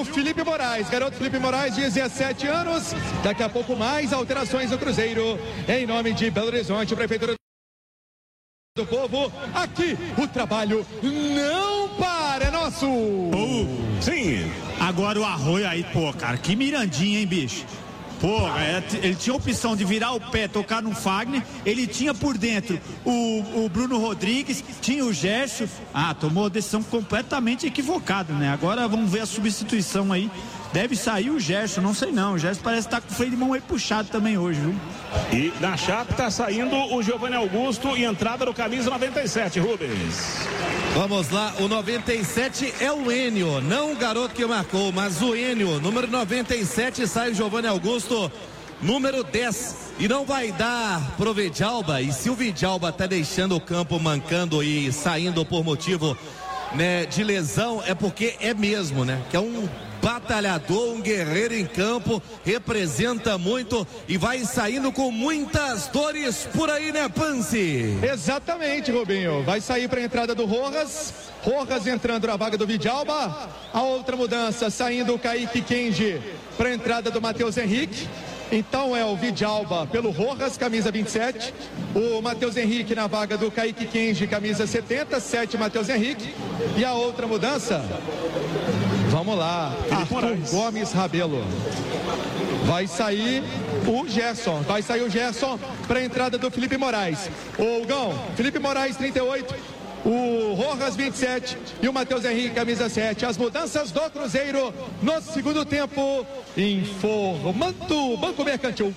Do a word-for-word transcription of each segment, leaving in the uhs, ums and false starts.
o Felipe Moraes, garoto Felipe Moraes, dezessete anos. Daqui a pouco mais alterações no Cruzeiro. Em nome de Belo Horizonte, Prefeitura do Povo, aqui o trabalho não para, é nosso. Uh, sim, agora o Arroio aí, pô, cara, que mirandinha, hein, bicho? Pô, é, ele tinha a opção de virar o pé, tocar no Fagner, ele tinha por dentro o, o Bruno Rodrigues, tinha o Gerson. Ah, tomou a decisão completamente equivocada, né? Agora vamos ver a substituição aí. Deve sair o Gerson, não sei não. O Gerson parece estar tá com o freio de mão aí puxado também hoje, viu? E na Chape tá saindo o Giovanni Augusto e entrada no camisa noventa e sete, Rubens. Vamos lá, o noventa e sete é o Enio, não o garoto que marcou, mas o Enio, número noventa e sete, sai o Giovanni Augusto, número dez. E não vai dar pro Vidalba, e se o Vidalba tá deixando o campo mancando e saindo por motivo, né, de lesão, é porque é mesmo, né? Que é um batalhador, um guerreiro em campo, representa muito e vai saindo com muitas dores por aí, né, Pance? Exatamente, Rubinho. Vai sair para a entrada do Rojas. Rojas entrando na vaga do Vidalba. A outra mudança, saindo o Kaique Kenji para a entrada do Matheus Henrique. Então é o Vidalba pelo Rojas, camisa vinte e sete. O Matheus Henrique na vaga do Kaique Kenji, camisa setenta, sete Matheus Henrique. E a outra mudança, vamos lá, Arthur Gomes Rabelo. Vai sair o Gerson, vai sair o Gerson para a entrada do Felipe Moraes. O Gão, Felipe Moraes, trinta e oito. O Rojas, vinte e sete, e o Matheus Henrique, camisa sete. As mudanças do Cruzeiro no segundo tempo. Informando Banco Mercantil.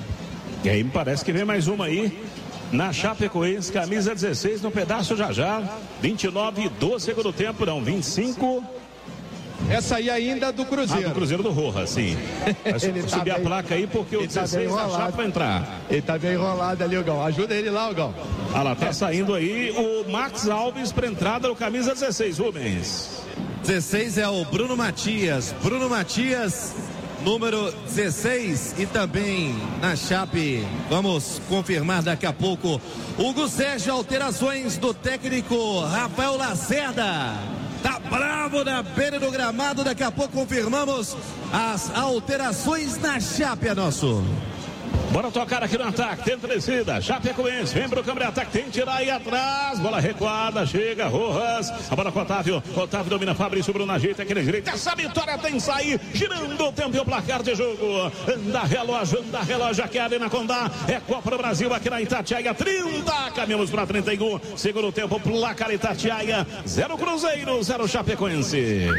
E aí me parece que vem mais uma aí na Chapecoense, camisa dezesseis, no pedaço já já. vinte e nove do segundo tempo, não, vinte e cinco. Essa aí ainda do Cruzeiro. Ah, do Cruzeiro do Rojas, sim. Vai subir tá a bem, placa aí porque o dezesseis tá da Chapa vai entrar. Ele tá bem enrolado ali, o Gão. Ajuda ele lá, o Gão. Ah lá, tá saindo aí o Max Alves para entrada no camisa dezesseis, Rubens. dezesseis é o Bruno Matias. Bruno Matias, número dezesseis, e também na Chape, vamos confirmar daqui a pouco, Hugo Sérgio, alterações do técnico Rafael Lacerda. Tá bravo na beira do gramado, daqui a pouco confirmamos as alterações na Chape, é nosso. Bora tocar aqui no ataque, tenta descida, Chapecoense, vem pro câmera de ataque, tem que tirar aí atrás, bola recuada, chega, Rojas, a bola com o Otávio, Otávio domina, Fabrício, Bruno ajeita aqui na direita, essa vitória tem que sair, girando o tempo e o placar de jogo, anda relógio, anda relógio aqui, Arena Condá, é Copa do Brasil aqui na Itatiaia, trinta, caminhamos para trinta e um, segundo tempo, placar Itatiaia, zero Cruzeiro, zero Chapecoense.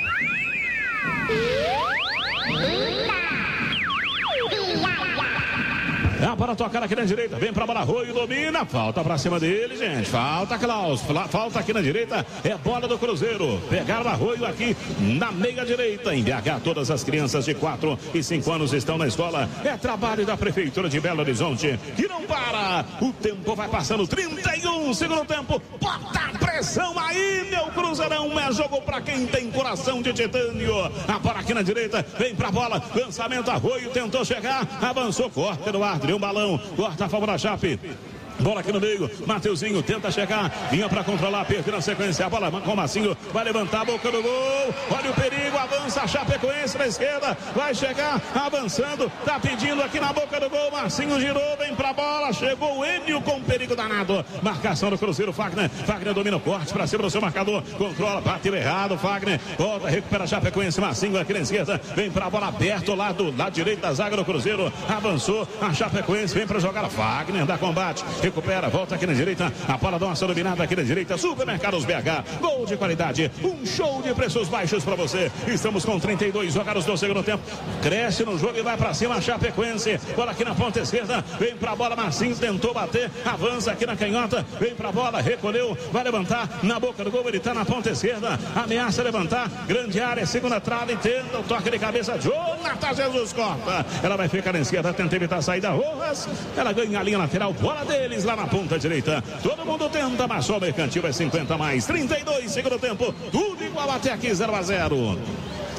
Ah, para tocar aqui na direita, vem pra bola, Arroio, domina, falta pra cima dele, gente, falta Klaus, falta aqui na direita, é bola do Cruzeiro, pegaram o Arroio aqui na meia direita, em B H, todas as crianças de quatro e cinco anos estão na escola, é trabalho da Prefeitura de Belo Horizonte, que não para, o tempo vai passando, trinta e um, segundo tempo, bota a pressão aí, meu Cruzeirão, é jogo pra quem tem coração de titânio, a bola aqui na direita, vem pra bola, lançamento, Arroio tentou chegar, avançou, corta no ar, um balão, corta a favor da Chape. Bola aqui no meio, Mateuzinho tenta chegar, vinha para controlar, perdeu na sequência, a bola com o Massinho, vai levantar a boca do gol, olha o perigo, avança a Chapecoense na esquerda, vai chegar, avançando, tá pedindo aqui na boca do gol, Massinho girou, vem pra bola, chegou o Enio com perigo danado, marcação do Cruzeiro, Fagner, Fagner domina o corte pra cima do seu marcador, controla, bateu errado, Fagner, volta, recupera a Chapecoense, Massinho aqui na esquerda, vem pra bola aberto, lado, lado direito da zaga do Cruzeiro, avançou, a Chapecoense vem pra jogar, Fagner dá combate, recupera, volta aqui na direita, a bola dá uma dominada aqui na direita, Supermercados B H, gol de qualidade, um show de preços baixos para você, estamos com trinta e dois jogados no segundo tempo, cresce no jogo e vai para cima a Chapecoense, bola aqui na ponta esquerda, vem pra bola, Marcinho tentou bater, avança aqui na canhota, vem pra bola, recolheu, vai levantar na boca do gol, ele tá na ponta esquerda, ameaça levantar, grande área, segunda trave, tenta o toque de cabeça, Jonathan Jesus corta, ela vai ficar na esquerda, tenta evitar a saída, Rojas, ela ganha a linha lateral, bola deles lá na ponta direita, todo mundo tenta, mas só o Mercantil é cinquenta mais, trinta e dois, segundo tempo, tudo igual até aqui, zero a zero.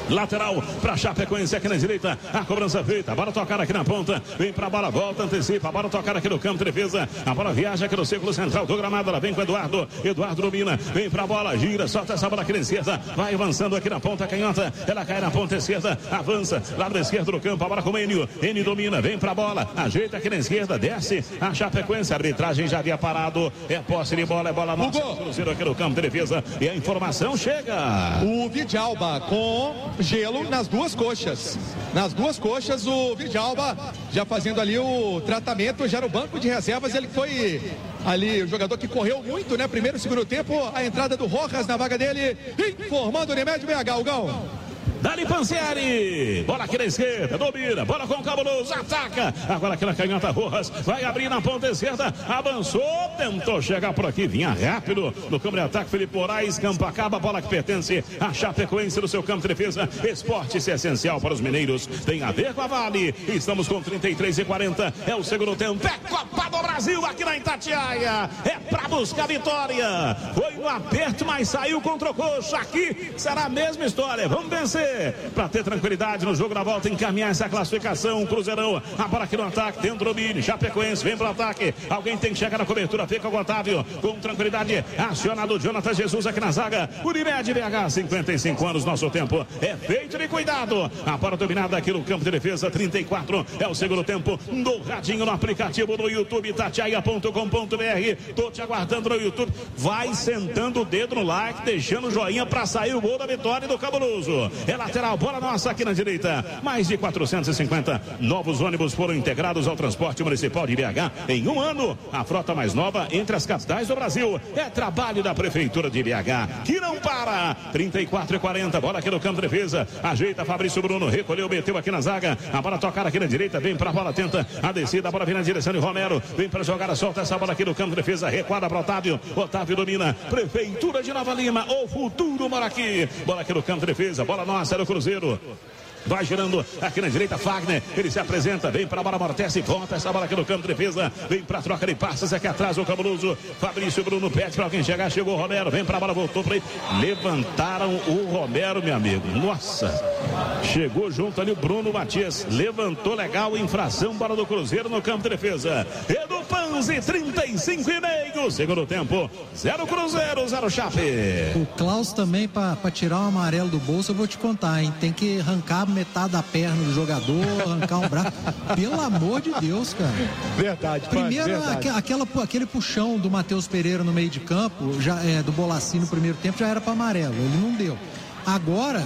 Lateral para Chapecoense aqui na direita. A cobrança feita. A bola tocada aqui na ponta. Vem para a bola, volta, antecipa. A bola tocada aqui no campo de defesa. A bola viaja aqui no círculo central do gramado. Ela vem com o Eduardo. Eduardo domina. Vem para a bola, gira, solta essa bola aqui na esquerda. Vai avançando aqui na ponta canhota. Ela cai na ponta esquerda. Avança. Lado esquerdo do campo. A bola com o Enio. Enio domina. Vem para a bola. Ajeita aqui na esquerda. Desce. A Chapecoense. A arbitragem já havia parado. É posse de bola. É bola nossa. Cruzeiro aqui no campo de defesa. E a informação chega. O Vidalba com gelo nas duas coxas. Nas duas coxas, o Vidalba já fazendo ali o tratamento, já no banco de reservas. Ele foi ali o jogador que correu muito, né? Primeiro e segundo tempo, a entrada do Rojas na vaga dele, informando o Unimed B H, Gão. Dali Pansieri, bola aqui na esquerda, domina, bola com o Cabuloso, ataca, agora aqui na canhota Rojas, vai abrir na ponta esquerda, avançou, tentou chegar por aqui, vinha rápido, no campo de ataque, Felipe Moraes, campo acaba, bola que pertence a Chapecoense no seu campo de defesa, esporte é essencial para os mineiros, tem a ver com a Vale, estamos com trinta e três e quarenta, é o segundo tempo, é Copa do Brasil aqui na Itatiaia, é pra buscar vitória, foi no aperto, mas saiu contra o coxa, aqui será a mesma história, vamos vencer, para ter tranquilidade no jogo da volta, encaminhar essa classificação. Cruzeirão, a bola aqui no ataque, dentro do domínio, Chapecoense vem pro ataque, alguém tem que chegar na cobertura, fica com o Otávio, com tranquilidade, acionado o Jonathan Jesus aqui na zaga, Unimed B H, cinquenta e cinco anos, nosso tempo é feito de cuidado, a bola dominada aqui no campo de defesa, trinta e quatro, é o segundo tempo do radinho no aplicativo do YouTube, itatiaia ponto com ponto br, tô te aguardando no YouTube, vai sentando o dedo no like, deixando o joinha para sair o gol da vitória do Cabuloso. É lateral, bola nossa aqui na direita. Mais de quatrocentos e cinquenta novos ônibus foram integrados ao transporte municipal de B H em um ano. A frota mais nova entre as capitais do Brasil. É trabalho da Prefeitura de B H, que não para. trinta e quatro e quarenta, bola aqui no campo de defesa. Ajeita Fabrício Bruno, recolheu, meteu aqui na zaga. A bola tocada aqui na direita, vem pra bola, tenta a descida, a bola vem na direção de Romero. Vem pra jogar, solta essa bola aqui no campo de defesa. Recuada para Otávio. Otávio domina. Prefeitura de Nova Lima, o futuro mora aqui. Bola aqui no campo de defesa, bola nossa. Era o Cruzeiro. Vai girando aqui na direita, Fagner, ele se apresenta, vem para a bola, amortece, volta essa bola aqui no campo de defesa, vem para a troca de passes aqui atrás, o Cabuloso, Fabrício Bruno pede para alguém chegar, chegou o Romero, vem para a bola, voltou para ele, levantaram o Romero, meu amigo, nossa, chegou junto ali o Bruno Matias, levantou legal, infração, bola do Cruzeiro no campo de defesa, Edu Panzi, trinta e cinco e meio, segundo tempo, zero Cruzeiro, zero Chape. O Klaus também, para tirar o amarelo do bolso, eu vou te contar, hein, tem que arrancar metade da perna do jogador, arrancar um braço. Pelo amor de Deus, cara. Verdade. Primeiro, verdade. Aquela, aquele puxão do Matheus Pereira no meio de campo, já, é, do Bolacci no primeiro tempo, já era para amarelo. Ele não deu. Agora,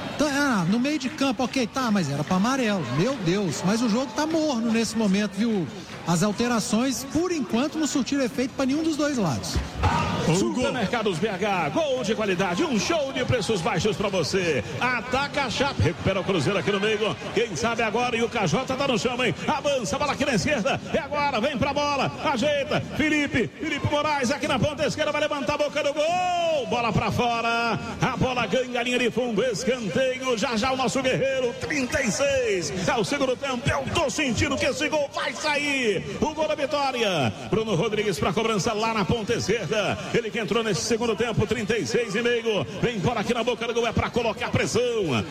tá, no meio de campo, ok, tá, mas era para amarelo. Meu Deus, mas o jogo tá morno nesse momento, viu? As alterações, por enquanto, não surtiram efeito para nenhum dos dois lados. Supermercados B H, gol de qualidade, um show de preços baixos para você. Ataca a Chape, recupera o Cruzeiro aqui no meio. Quem sabe agora, e o K J tá no chão, hein? Avança, bola aqui na esquerda. E agora, vem pra bola, ajeita. Felipe, Felipe Moraes aqui na ponta esquerda, vai levantar a boca do gol. Bola pra fora, a bola ganha a linha de fundo, escanteio. Já já o nosso guerreiro, trinta e seis. É o segundo tempo, eu tô sentindo que esse gol vai sair. O gol da vitória. Bruno Rodrigues pra cobrança lá na ponta esquerda. Ele que entrou nesse segundo tempo, trinta e seis e meio. Vem embora aqui na boca do gol, é pra colocar pressão.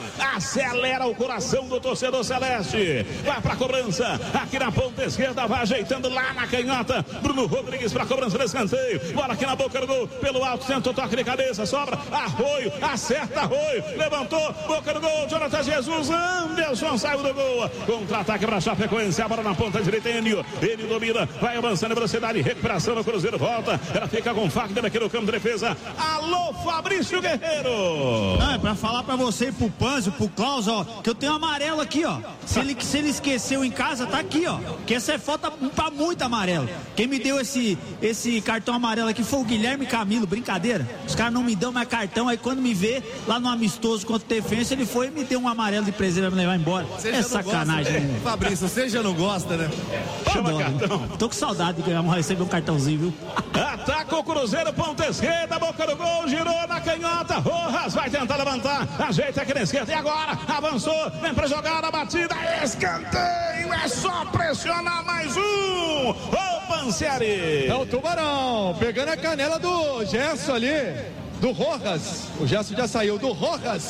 Acelera o coração do torcedor celeste. Vai pra cobrança, aqui na ponta esquerda, vai ajeitando lá na canhota. Bruno Rodrigues pra cobrança do escanteio. Bola aqui na boca do gol, pelo alto, tenta o toque de cabeça, sobra. Arroio, acerta Arroio. Levantou, boca do gol, Jonathan Jesus. Anderson saiu do gol. Contra-ataque pra Chapecoense, a bola na ponta direita, Enio. Ele domina, vai avançando em velocidade, recuperação no Cruzeiro, volta. Ela fica com Fagner aqui no campo de defesa. Alô, Fabrício Guerreiro. Não, é pra falar pra você e pro Panzo, pro Klaus, ó, que eu tenho um amarelo aqui, ó. Se ele, se ele esqueceu em casa, tá aqui, ó. Que essa é falta pra muito amarelo. Quem me deu esse, esse cartão amarelo aqui foi o Guilherme Camilo, brincadeira. Os caras não me dão mais cartão, aí quando me vê lá no amistoso contra o Defensa, ele foi e me deu um amarelo de presente pra me levar embora. Você é sacanagem, gosta, né? Fabrício, você já não gosta, né? Chama cartão. Tô com saudade de receber um cartãozinho, viu? Ataca o Cruzeiro, ponta esquerda, boca do gol, girou na canhota, Rojas vai tentar levantar, ajeita aqui na esquerda, e agora, avançou, vem pra jogar a batida, escanteio, é só pressionar mais um, o Pansieri. É o Tubarão, pegando a canela do Gerson ali, do Rojas, o Gerson já saiu, do Rojas,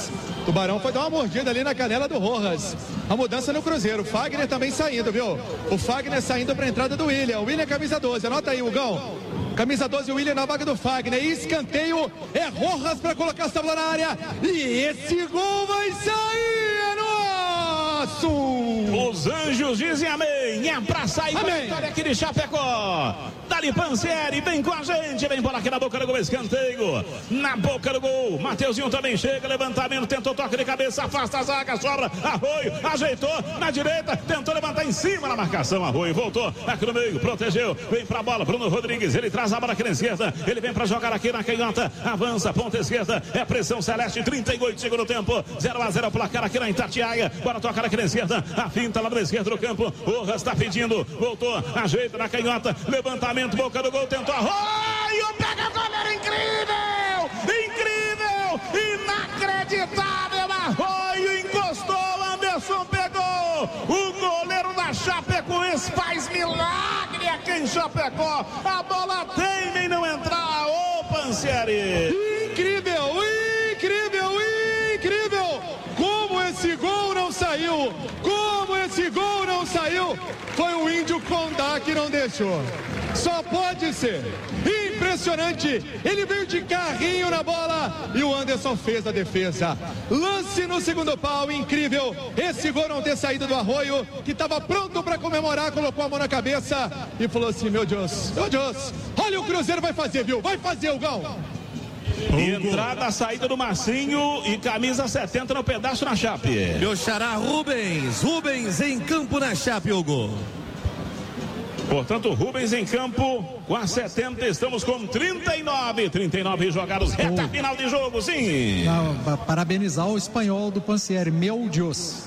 Tubarão foi dar uma mordida ali na canela do Rojas. A mudança no Cruzeiro. Fagner também saindo, viu? O Fagner saindo para a entrada do William. O William camisa doze. Anota aí, Hugão. Camisa doze, o William na vaga do Fagner. Escanteio. É Rojas para colocar essa bola na área. E esse gol vai sair. É nosso! Os anjos dizem amém. É pra sair a vitória aqui de Chapecó. Dali Pansieri, vem com a gente. Vem bola aqui na boca do gol, escanteio. Na boca do gol. Mateuzinho também chega. Levantamento, tentou toque de cabeça. Afasta a zaga, sobra. Arroio, ajeitou na direita. Tentou levantar em cima na marcação. Arroio voltou aqui no meio, protegeu. Vem pra bola, Bruno Rodrigues. Ele traz a bola aqui na esquerda. Ele vem pra jogar aqui na canhota. Avança, ponta esquerda. É pressão celeste, trinta e oito segundo tempo. zero a zero o placar aqui na Itatiaia. Bora tocar aqui na esquerda. A finta lá na esquerda do campo. Rojas tá pedindo. Voltou, ajeita na canhota. Levantamento. Boca do gol, tentou Arroio, pega o goleiro, incrível, incrível, inacreditável, Arroio encostou, Anderson pegou, o goleiro da Chapecoense faz milagre aqui em Chapecó, a bola tem em não entrar, ô Pansieri. Incrível, incrível, incrível, como esse gol não saiu, como esse gol não saiu, foi o Índio Condá que não deixou. Só pode ser. Impressionante. Ele veio de carrinho na bola e o Anderson fez a defesa. Lance no segundo pau, incrível. Esse gol não ter saído do Arroio, que estava pronto para comemorar, colocou a mão na cabeça e falou assim: meu Deus, meu Deus, olha o Cruzeiro vai fazer, viu? Vai fazer o gol. Entrada, saída do Marcinho e camisa setenta no pedaço na Chape. Meu xará Rubens, Rubens em campo na Chape, Hugo. Portanto, Rubens em campo com a setenta, estamos com trinta e nove, trinta e nove jogados, reta oh. final de jogo, sim. Não, parabenizar o espanhol do Pansieri, meu Deus.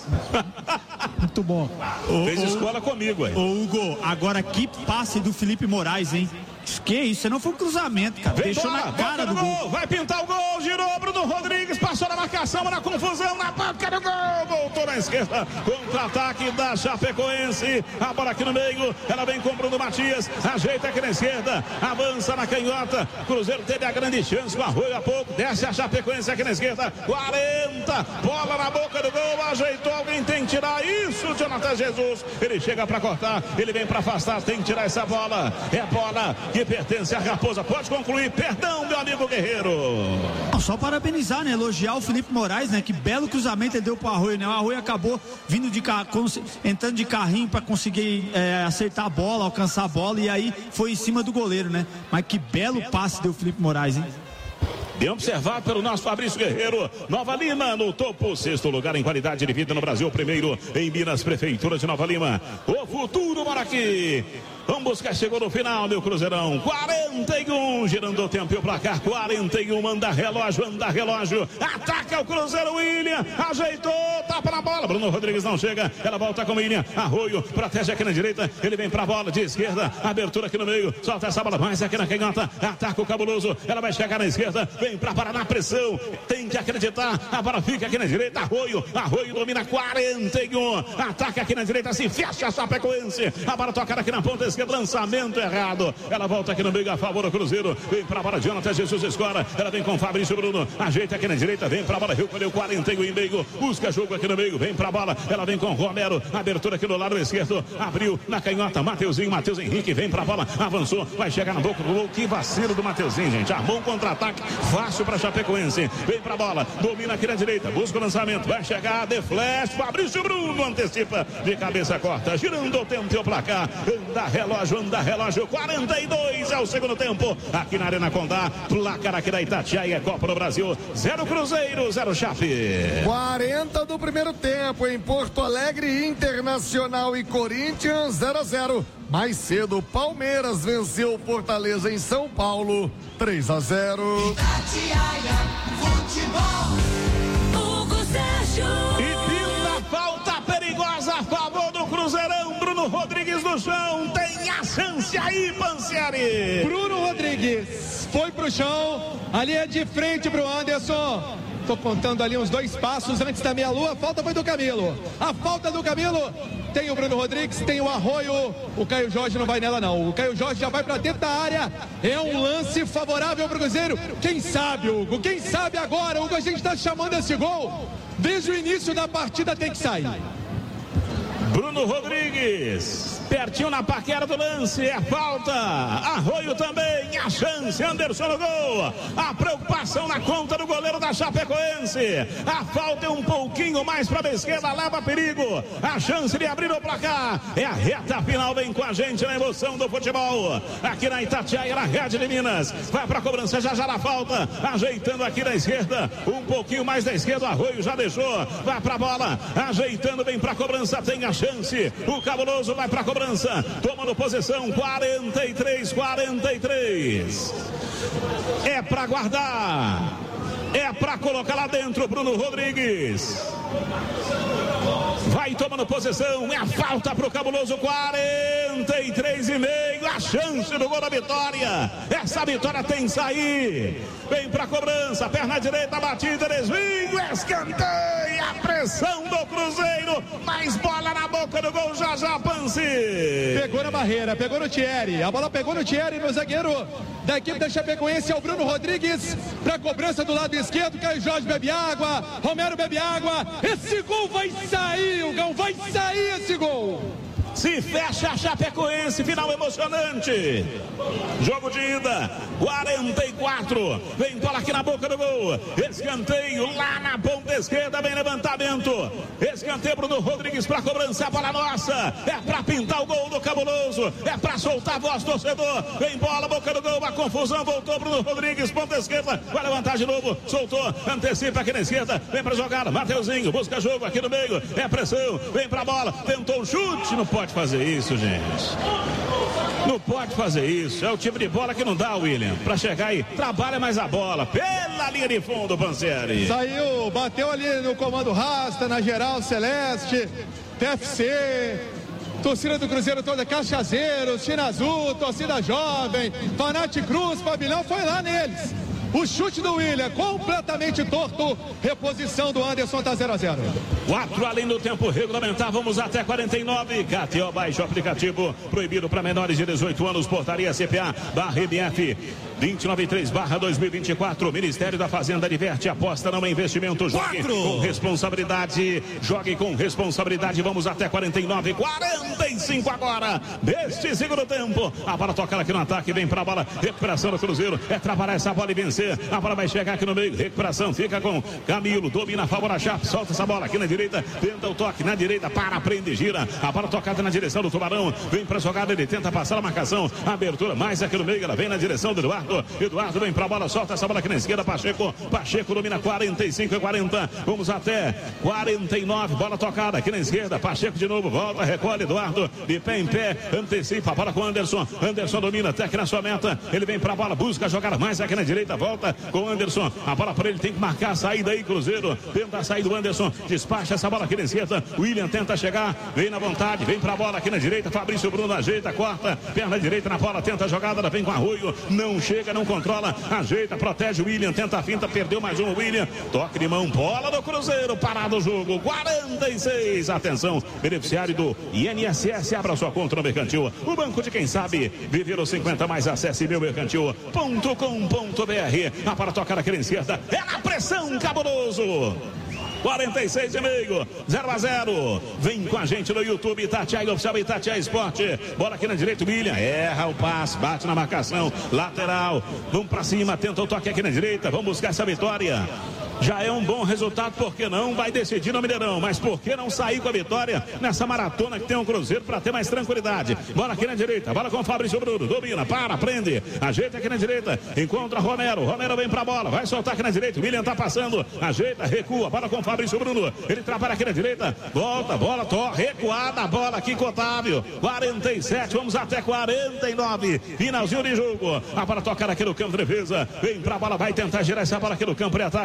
Muito bom. Fez oh, escola oh, comigo, aí. Ô, Hugo, agora que passe do Felipe Moraes, hein? Que isso, não foi um cruzamento, cara. Vem Deixou bola, na cara do gol. gol. Vai pintar o gol, girou Bruno Rodrigues, passou na marcação, na confusão, na boca do gol, voltou na esquerda, contra-ataque da Chapecoense, a bola aqui no meio, ela vem com o Bruno Matias, ajeita aqui na esquerda, avança na canhota, Cruzeiro teve a grande chance com Arroio há pouco, desce a Chapecoense aqui na esquerda, quarenta, bola na boca do gol, ajeitou, alguém tem que tirar isso, Jonathan Jesus, ele chega pra cortar, ele vem pra afastar, tem que tirar essa bola, é bola que pertence à Raposa. Pode concluir. Perdão, meu amigo Guerreiro. Só parabenizar, né? Elogiar o Felipe Moraes, né? Que belo cruzamento ele deu pro Arroio, né? O Arroio acabou vindo de car... entrando de carrinho para conseguir é, acertar a bola, alcançar a bola, e aí foi em cima do goleiro, né? Mas que belo passe deu o Felipe Moraes, hein? Bem observado pelo nosso Fabrício Guerreiro. Nova Lima no topo, sexto lugar em qualidade de vida no Brasil, primeiro em Minas, Prefeitura de Nova Lima. O futuro mora aqui. Vamos buscar, chegou no final, meu Cruzeirão. quarenta e um, girando o tempo e o placar. quarenta e um, anda relógio, anda relógio. Ataca o Cruzeiro, William. Ajeitou, tapa na bola. Bruno Rodrigues não chega. Ela volta com o William. Arroio, protege aqui na direita. Ele vem pra bola de esquerda. Abertura aqui no meio. Solta essa bola mais aqui na canhota. Ataca o Cabuloso. Ela vai chegar na esquerda. Vem pra Paraná, pressão. Tem que acreditar. A bola fica aqui na direita. Arroio, Arroio domina quarenta e um. Ataca aqui na direita. Se fecha a Chapecoense. A bola toca aqui na ponta esquerda. Lançamento errado. Ela volta aqui no meio a favor do Cruzeiro. Vem pra bola, Jonathan Jesus escora. Ela vem com Fabrício Bruno. Ajeita aqui na direita. Vem pra bola. Recolheu quarenta e um em meio. Busca jogo aqui no meio. Vem pra bola. Ela vem com Romero. Abertura aqui no lado esquerdo. Abriu na canhota. Mateuzinho. Matheus Henrique. Vem pra bola. Avançou. Vai chegar na boca do gol. Que vacilo do Mateuzinho, gente. Armou um contra-ataque fácil pra Chapecoense. Vem pra bola. Domina aqui na direita. Busca o lançamento. Vai chegar. De flash. Fabrício Bruno antecipa. De cabeça corta. Girando o tempo e o placar. Anda relógio. Anda relógio. quarenta e dois é o segundo tempo. Aqui na Arena Condá. Placar aqui da Itatiaia. Copa do Brasil. Zero Cruzeiro. Zero Chape. quarenta do primeiro tempo em Porto Alegre. Internacional e Corinthians zero a zero. Mais cedo, Palmeiras venceu Fortaleza em São Paulo três a zero. Itatiaia Futebol. Hugo Sérgio. E pinta falta perigosa a favor do Cruzeirão. Bruno Rodrigues no chão. Tem a chance aí, Pansieri. Bruno Rodrigues foi pro chão. Ali é de frente pro Anderson. tô contando ali uns dois passos antes da meia-lua. A falta foi do Camilo. A falta do Camilo. Tem o Bruno Rodrigues, tem o Arroio. O Caio Jorge não vai nela, não. O Caio Jorge já vai pra dentro da área. É um lance favorável pro Cruzeiro. Quem sabe, Hugo? Quem sabe agora? Hugo, a gente tá chamando esse gol. Desde o início da partida tem que sair. Bruno Rodrigues, pertinho na paquera do lance, é falta. Arroio também, a chance, Anderson no gol. A preocupação na conta do goleiro da Chapecoense. A falta é um pouquinho mais para a esquerda, leva perigo. A chance de abrir o placar. É a reta final, vem com a gente na emoção do futebol. Aqui na Itatiaia, na Rede de Minas. Vai para a cobrança, já já na falta. Ajeitando aqui na esquerda, um pouquinho mais da esquerda, o Arroio já deixou. Vai para a bola, ajeitando, vem para a cobrança, tem a chance, o Cabuloso vai para a cobrança, tomando posição, quarenta e três, quarenta e três, é para guardar, é para colocar lá dentro, Bruno Rodrigues, vai tomando posição, é a falta para o Cabuloso, quarenta e três e meio, a chance do gol da vitória, essa vitória tem que sair, vem para a cobrança, perna direita, batida, desvio, escanteio, a pressão do Cruzeiro, mais bola na boca do gol, já já Pansi. Pegou na barreira, pegou no Thierry, a bola pegou no Thierry, no zagueiro da equipe da Chapecoense, é o Bruno Rodrigues, para a cobrança do lado esquerdo, Caio Jorge bebe água, Romero bebe água, esse gol vai sair, o gol vai sair esse gol. Se fecha a Chapecoense, final emocionante. Jogo de ida, quarenta e quatro. Vem bola aqui na boca do gol. Escanteio lá na ponta esquerda, bem levantamento. Escanteio Bruno Rodrigues para cobrança, a bola nossa. É para pintar o gol do Cabuloso. É para soltar a voz do torcedor. Vem bola, boca do gol, a confusão. Voltou Bruno Rodrigues, ponta esquerda. Vai levantar de novo, soltou, antecipa aqui na esquerda. Vem para jogada, Mateuzinho, busca jogo aqui no meio. É pressão, vem para a bola. Tentou o chute, não pode fazer isso, gente. Não pode fazer isso. É o tipo de bola que não dá, William. Pra chegar aí, trabalha mais a bola. Pela linha de fundo, Pansieri. Saiu, bateu ali no comando Rasta, na geral Celeste, T F C. Torcida do Cruzeiro toda, Cachazeiros, China Azul, torcida jovem, Fanati Cruz, Pavilhão, foi lá neles. O chute do William, completamente torto. Reposição do Anderson, tá zero a zero. quatro além do tempo regulamentar, vamos até quarenta e nove. K T O, baixe o aplicativo. Proibido para menores de dezoito anos. Portaria C P A, barra M F vinte e nove três, barra dois mil e vinte e quatro. Ministério da Fazenda diverte, aposta não é investimento. Jogue quatro. Com responsabilidade. Jogue com responsabilidade. Vamos até quarenta e nove, quarenta e cinco agora. Deste segundo tempo. A bola toca aqui no ataque, vem para a bola. Recuperação do Cruzeiro. É trabalhar essa bola e vencer. A bola vai chegar aqui no meio, recuperação, fica com Camilo, domina a favor da Chape, solta essa bola aqui na direita, tenta o toque na direita, para, prende, gira, a bola tocada na direção do Tubarão, vem pra jogada, ele tenta passar a marcação, abertura mais aqui no meio, ela vem na direção do Eduardo, Eduardo vem pra bola, solta essa bola aqui na esquerda, Pacheco, Pacheco domina quarenta e cinco e quarenta, vamos até quarenta e nove, bola tocada aqui na esquerda, Pacheco de novo, volta, recolhe, Eduardo, de pé em pé, antecipa a bola com Anderson, Anderson domina até aqui na sua meta, ele vem pra bola, busca jogar mais aqui na direita, volta com o Anderson, a bola para ele, tem que marcar a saída aí, Cruzeiro, tenta a saída do Anderson, despacha essa bola aqui na esquerda, William tenta chegar, vem na vontade, vem pra bola aqui na direita, Fabrício Bruno ajeita, corta, perna direita na bola, tenta a jogada, ela vem com Arroio, não chega, não controla, ajeita, protege o William, tenta a finta, perdeu mais um, o William, toque de mão, bola do Cruzeiro, parado o jogo, quarenta e seis, atenção, beneficiário do I N S S, abra sua conta no Mercantil, o banco de quem sabe, viver os cinquenta mais, acesse meu mercantil ponto com ponto br. A bola toca naquela esquerda, é na pressão, Cabuloso. quarenta e seis e meio, zero a zero. Vem com a gente no YouTube, Itatiaia Oficial, Itatiaia Esporte. Bola aqui na direita, William. Erra o passe, bate na marcação. Lateral. Vamos pra cima, tenta o toque aqui na direita. Vamos buscar essa vitória. Já é um bom resultado, porque não vai decidir no Mineirão, mas por que não sair com a vitória nessa maratona que tem um Cruzeiro para ter mais tranquilidade? Bola aqui na direita, bola com o Fabrício Bruno, domina, para, prende, ajeita aqui na direita, encontra Romero, Romero vem pra bola, vai soltar aqui na direita, o William tá passando, ajeita, recua, bola com o Fabrício Bruno, ele trabalha aqui na direita, volta, bola, to, recuada, bola aqui com o Otávio, quarenta e sete, vamos até quarenta e nove, finalzinho de jogo, a bola tocada aqui no campo de defesa, vem pra bola, vai tentar girar essa bola aqui no campo de ataque,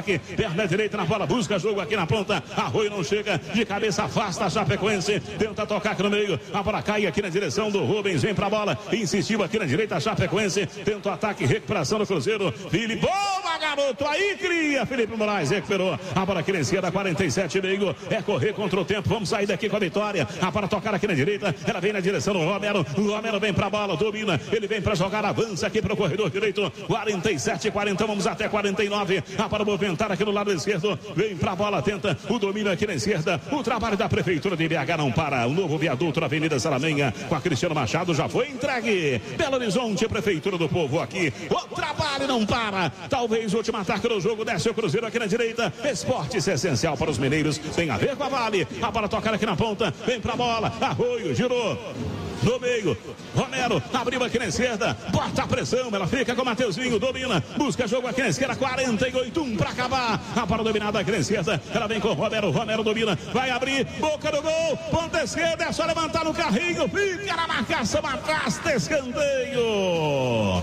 perna direita na bola, busca jogo aqui na ponta, Arroio não chega, de cabeça afasta a Chapecoense, tenta tocar aqui no meio, a bola cai aqui na direção do Rubens, vem pra bola, insistiu aqui na direita a Chapecoense, tenta o ataque, recuperação do Cruzeiro, Felipe, boa garoto, aí cria, Felipe Moraes recuperou, a bola aqui na esquerda, quarenta e sete e meio, é correr contra o tempo, vamos sair daqui com a vitória, a bola tocar aqui na direita, ela vem na direção do Romero, o Romero vem pra bola, domina, ele vem pra jogar, avança aqui pro corredor direito, quarenta e sete e quarenta, vamos até quarenta e nove, a bola movimentar aqui no lado esquerdo, vem pra bola, tenta o domínio aqui na esquerda, o trabalho da Prefeitura de B H não para, o novo viaduto na Avenida Salamenha, com a Cristiano Machado, já foi entregue, Belo Horizonte, Prefeitura do Povo aqui, o trabalho não para, talvez o último ataque do jogo, desce o Cruzeiro aqui na direita, esporte é essencial para os mineiros, tem a ver com a Vale, a bola tocar aqui na ponta, vem pra bola, Arroio, girou, no meio, Romero, abriu aqui na esquerda, bota a pressão, ela fica com o Mateuzinho, domina, busca jogo aqui na esquerda, quarenta e oito, um pra acabar, a bola dominada aqui na esquerda, ela vem com o Romero, Romero domina, vai abrir, boca do gol, ponta esquerda, é só levantar no carrinho, fica na marcação, afasta, escanteio,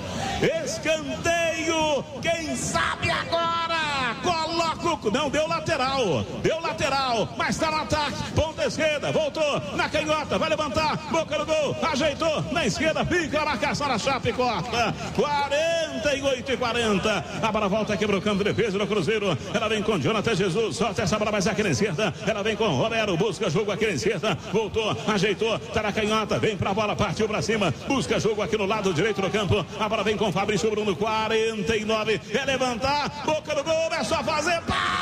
escanteio, quem sabe agora, coloca o, não, deu lateral, deu lateral, mas tá no ataque, ponta esquerda, voltou, na canhota, vai levantar, boca do gol, ajeitou na esquerda, fica a marcação na Chape, corta, quarenta e oito e quarenta, a bola volta aqui pro campo de defesa do Cruzeiro, ela vem com Jonathan Jesus, solta essa bola mais aqui na esquerda, ela vem com Romero, busca jogo aqui na esquerda, voltou, ajeitou, tá na canhota, vem pra bola, partiu pra cima, busca jogo aqui no lado direito do campo, a bola vem com Fabrício Bruno, quarenta e nove, é levantar, boca do gol, é só fazer,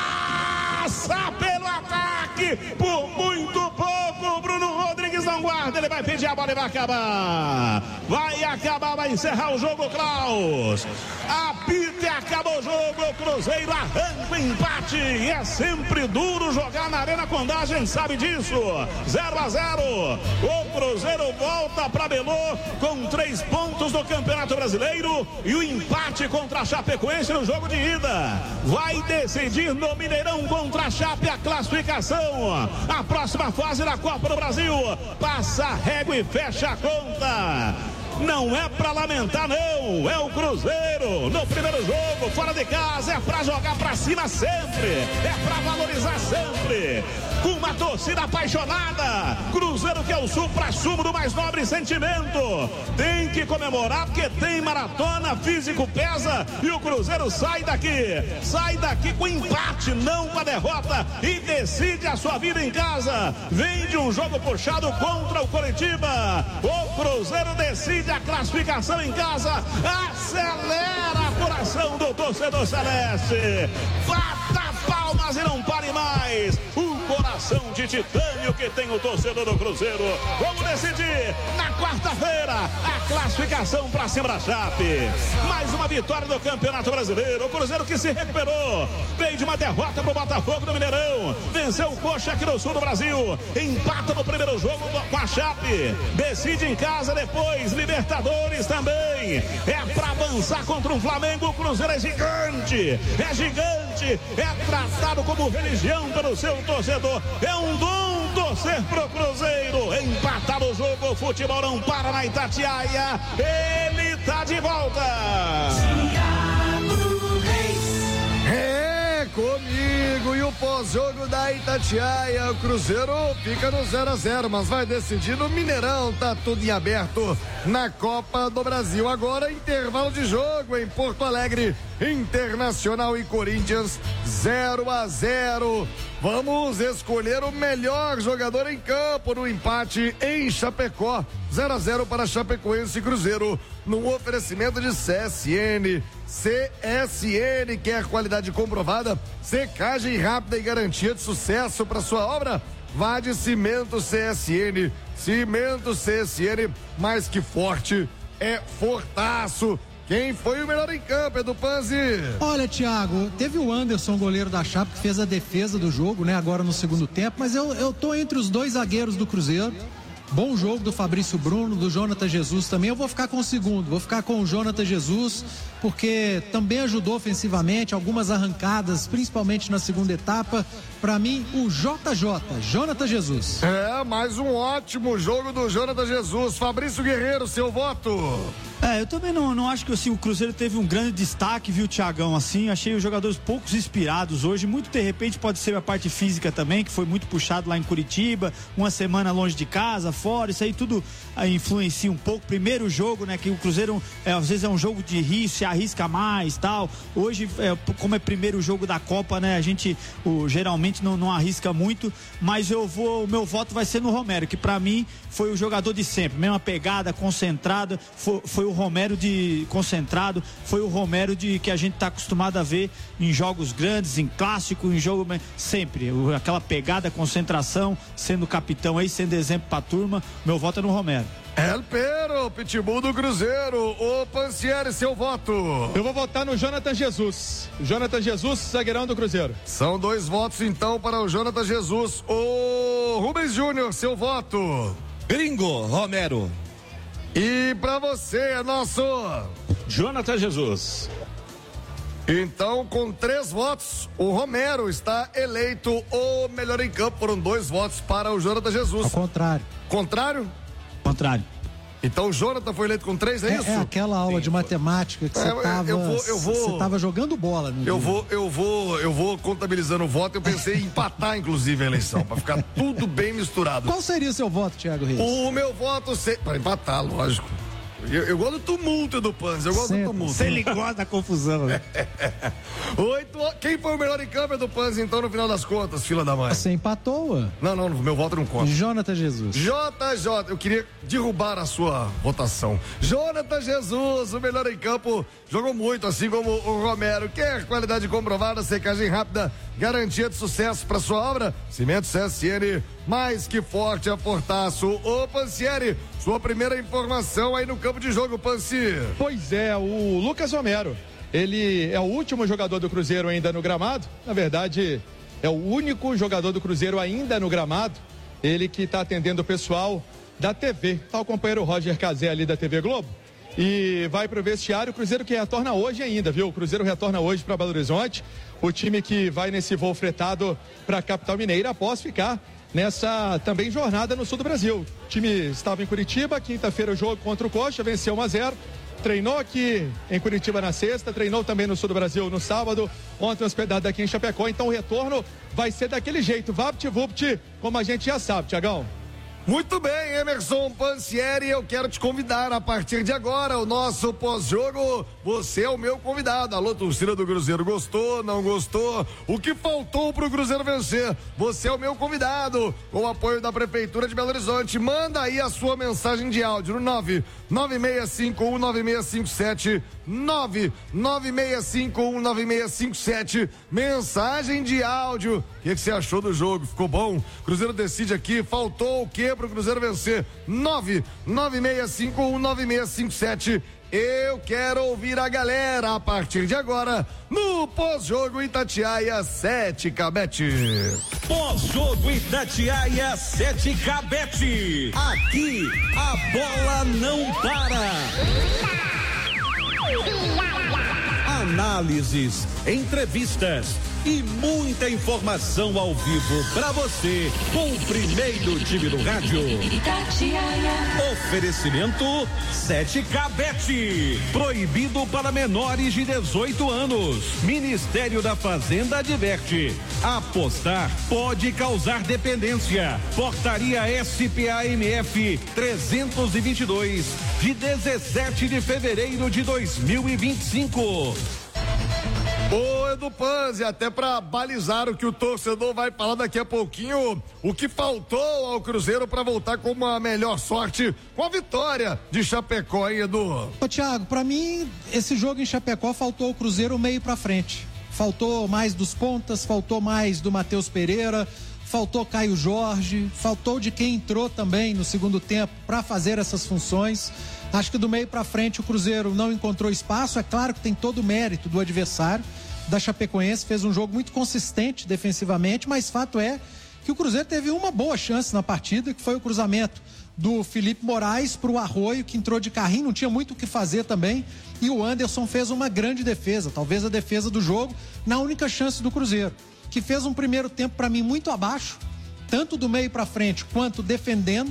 passa pelo ataque, por muito pouco, Bruno Rodrigues não guarda, ele vai pedir a bola e vai acabar, vai acabar, vai encerrar o jogo, Klaus, apita e acaba o jogo, o Cruzeiro arranca o empate, e é sempre duro jogar na Arena Condá, a gente sabe disso, zero a zero, o Cruzeiro volta para Belo com três pontos do Campeonato Brasileiro, e o empate contra a Chapecoense no jogo de ida, vai decidir no Mineirão contra a Chape a classificação, a próxima fase da Copa do Brasil, passa a régua e fecha a conta. Não é pra lamentar não, é o Cruzeiro no primeiro jogo, fora de casa, é pra jogar pra cima sempre, é pra valorizar sempre, com uma torcida apaixonada, Cruzeiro que é o supra-sumo do mais nobre sentimento, tem que comemorar porque tem maratona, físico pesa, e o Cruzeiro sai daqui, sai daqui com empate, não com a derrota, e decide a sua vida em casa, vem de um jogo puxado contra o Coritiba, o Cruzeiro decide a classificação em casa, acelera a coração do torcedor celeste, bata palmas e não pare mais, o coração de titânio que tem o torcedor do Cruzeiro. Vamos decidir na quarta-feira a classificação para cima da Chape, mais uma vitória do Campeonato Brasileiro, o Cruzeiro que se recuperou, veio de uma derrota pro Botafogo do Mineirão, venceu o Coxa aqui no sul do Brasil, empata no primeiro jogo com a Chape, decide em casa depois, Libertadores também, é para avançar contra um Flamengo, o Cruzeiro é gigante, é gigante, é tratado como religião pelo seu torcedor, é um dom torcer pro Cruzeiro, empatar o jogo, o futebol não para na Itatiaia, ele tá de volta. É comigo, e o pós-jogo da Itatiaia, o Cruzeiro fica no zero a zero, mas vai decidir no Mineirão, tá tudo em aberto na Copa do Brasil. Agora intervalo de jogo em Porto Alegre, Internacional e Corinthians zero a zero. Vamos escolher o melhor jogador em campo no empate em Chapecó, zero a zero para Chapecoense e Cruzeiro, num oferecimento de C S N. C S N quer qualidade comprovada, secagem rápida e garantia de sucesso para sua obra? Vá de Cimento C S N. Cimento C S N, mais que forte, é fortaço. Quem foi o melhor em campo, Edu Panzi? Olha, Thiago, teve o Anderson, goleiro da Chape, que fez a defesa do jogo, né, agora no segundo tempo, mas eu, eu tô entre os dois zagueiros do Cruzeiro. Bom jogo do Fabrício Bruno, do Jonathan Jesus também. Eu vou ficar com o segundo, vou ficar com o Jonathan Jesus, porque também ajudou ofensivamente, algumas arrancadas, principalmente na segunda etapa. Para mim, o J J, Jonathan Jesus. É, mais um ótimo jogo do Jonathan Jesus. Fabrício Guerreiro, seu voto? É, eu também não, não acho que assim, o Cruzeiro teve um grande destaque, viu, Thiagão, assim, achei os jogadores poucos inspirados hoje, muito de repente pode ser a parte física também, que foi muito puxado lá em Curitiba, uma semana longe de casa, fora, isso aí tudo aí, influencia um pouco, primeiro jogo, né, que o Cruzeiro é, às vezes é um jogo de risco, se arrisca mais, tal, hoje, é, como é primeiro jogo da Copa, né, a gente o, geralmente não, não arrisca muito, mas eu vou, o meu voto vai ser no Romero, que pra mim foi o jogador de sempre, mesma pegada, concentrada, foi, foi o Romero de concentrado, foi o Romero de que a gente está acostumado a ver em jogos grandes, em clássico, em jogo sempre, aquela pegada, concentração, sendo capitão aí, sendo exemplo para a turma. Meu voto é no Romero. El Pero, pitbull do Cruzeiro. Ô Pansieri, seu voto. Eu vou votar no Jonathan Jesus. Jonathan Jesus, zagueirão do Cruzeiro. São dois votos então para o Jonathan Jesus. Ô Rubens Júnior, seu voto. Gringo, Romero. E pra você é nosso Jonathan Jesus. Então, com três votos, o Romero está eleito o melhor em campo. Foram dois votos para o Jonathan Jesus. Ao contrário. Contrário? Contrário. Então o Jonathan foi eleito com três, é, é isso? É aquela aula Sim, de matemática que você é, estava eu vou, eu vou, você tava jogando bola. No eu dia. vou, eu vou, eu vou contabilizando o voto. Eu pensei em empatar, inclusive, a eleição, para ficar tudo bem misturado. Qual seria o seu voto, Thiago Reis? O meu voto se... para empatar, lógico. Eu, eu gosto do tumulto do Panzi, eu gosto Senta. do tumulto. Se ele gosta da confusão, né? Oito, quem foi o melhor em campo do Panzi, então, no final das contas, fila da mãe? Você empatou, ué? Não, não, meu voto não conta. Jonathan Jesus. J J, eu queria derrubar a sua votação. Jonathan Jesus, o melhor em campo, jogou muito, assim como o Romero. Quer qualidade comprovada, secagem rápida, garantia de sucesso para sua obra? Cimento C S N, mais que forte a Fortaço. Ô Pansieri, sua primeira informação aí no campo de jogo, Pansi. Pois é, o Lucas Romero, ele é o último jogador do Cruzeiro ainda no gramado, na verdade é o único jogador do Cruzeiro ainda no gramado, ele que está atendendo o pessoal da T V, tá o companheiro Roger Cazé ali da T V Globo, e vai pro vestiário. O Cruzeiro que retorna hoje ainda, viu? O Cruzeiro retorna hoje para Belo Horizonte, o time que vai nesse voo fretado para a capital mineira após ficar nessa também jornada no sul do Brasil. O time estava em Curitiba, quinta-feira o jogo contra o Coxa, venceu um a zero, treinou aqui em Curitiba na sexta, treinou também no sul do Brasil no sábado, ontem hospedado aqui em Chapecó, então o retorno vai ser daquele jeito, vapt-vupt, como a gente já sabe, Thiagão. Muito bem, Emerson Pansieri, eu quero te convidar a partir de agora, o nosso pós-jogo, você é o meu convidado. Alô, torcida do Cruzeiro, gostou, não gostou? O que faltou pro Cruzeiro vencer? Você é o meu convidado, com o apoio da Prefeitura de Belo Horizonte. Manda aí a sua mensagem de áudio no nove nove seis cinco um nove seis cinco sete, nove nove seis cinco um nove seis cinco sete, mensagem de áudio. O que, que você achou do jogo? Ficou bom? Cruzeiro decide aqui, faltou o que pro Cruzeiro vencer? nove nove seis cinco um nove seis cinco sete. Eu quero ouvir a galera a partir de agora no pós-jogo Itatiaia sete Cabete. Pós-jogo Itatiaia sete Cabete. Aqui a bola não para. Análises, entrevistas e muita informação ao vivo para você com o primeiro time do rádio. Itatiaia. Oferecimento sete Cabete. Proibido para menores de dezoito anos. Ministério da Fazenda adverte. Apostar pode causar dependência. Portaria S P A M F trezentos e vinte e dois de dezessete de fevereiro de dois mil e vinte e cinco. Ô Edu Panzi, até para balizar o que o torcedor vai falar daqui a pouquinho, o que faltou ao Cruzeiro para voltar com uma melhor sorte com a vitória de Chapecó, hein, Edu? Ô Thiago, pra mim esse jogo em Chapecó faltou o Cruzeiro meio pra frente, faltou mais dos pontas, faltou mais do Matheus Pereira, faltou Caio Jorge, faltou de quem entrou também no segundo tempo para fazer essas funções. Acho que do meio para frente o Cruzeiro não encontrou espaço. É claro que tem todo o mérito do adversário, da Chapecoense, fez um jogo muito consistente defensivamente, mas fato é que o Cruzeiro teve uma boa chance na partida, que foi o cruzamento do Felipe Moraes para o Arroio, que entrou de carrinho, não tinha muito o que fazer também, e o Anderson fez uma grande defesa, talvez a defesa do jogo, na única chance do Cruzeiro, que fez um primeiro tempo para mim muito abaixo, tanto do meio para frente quanto defendendo,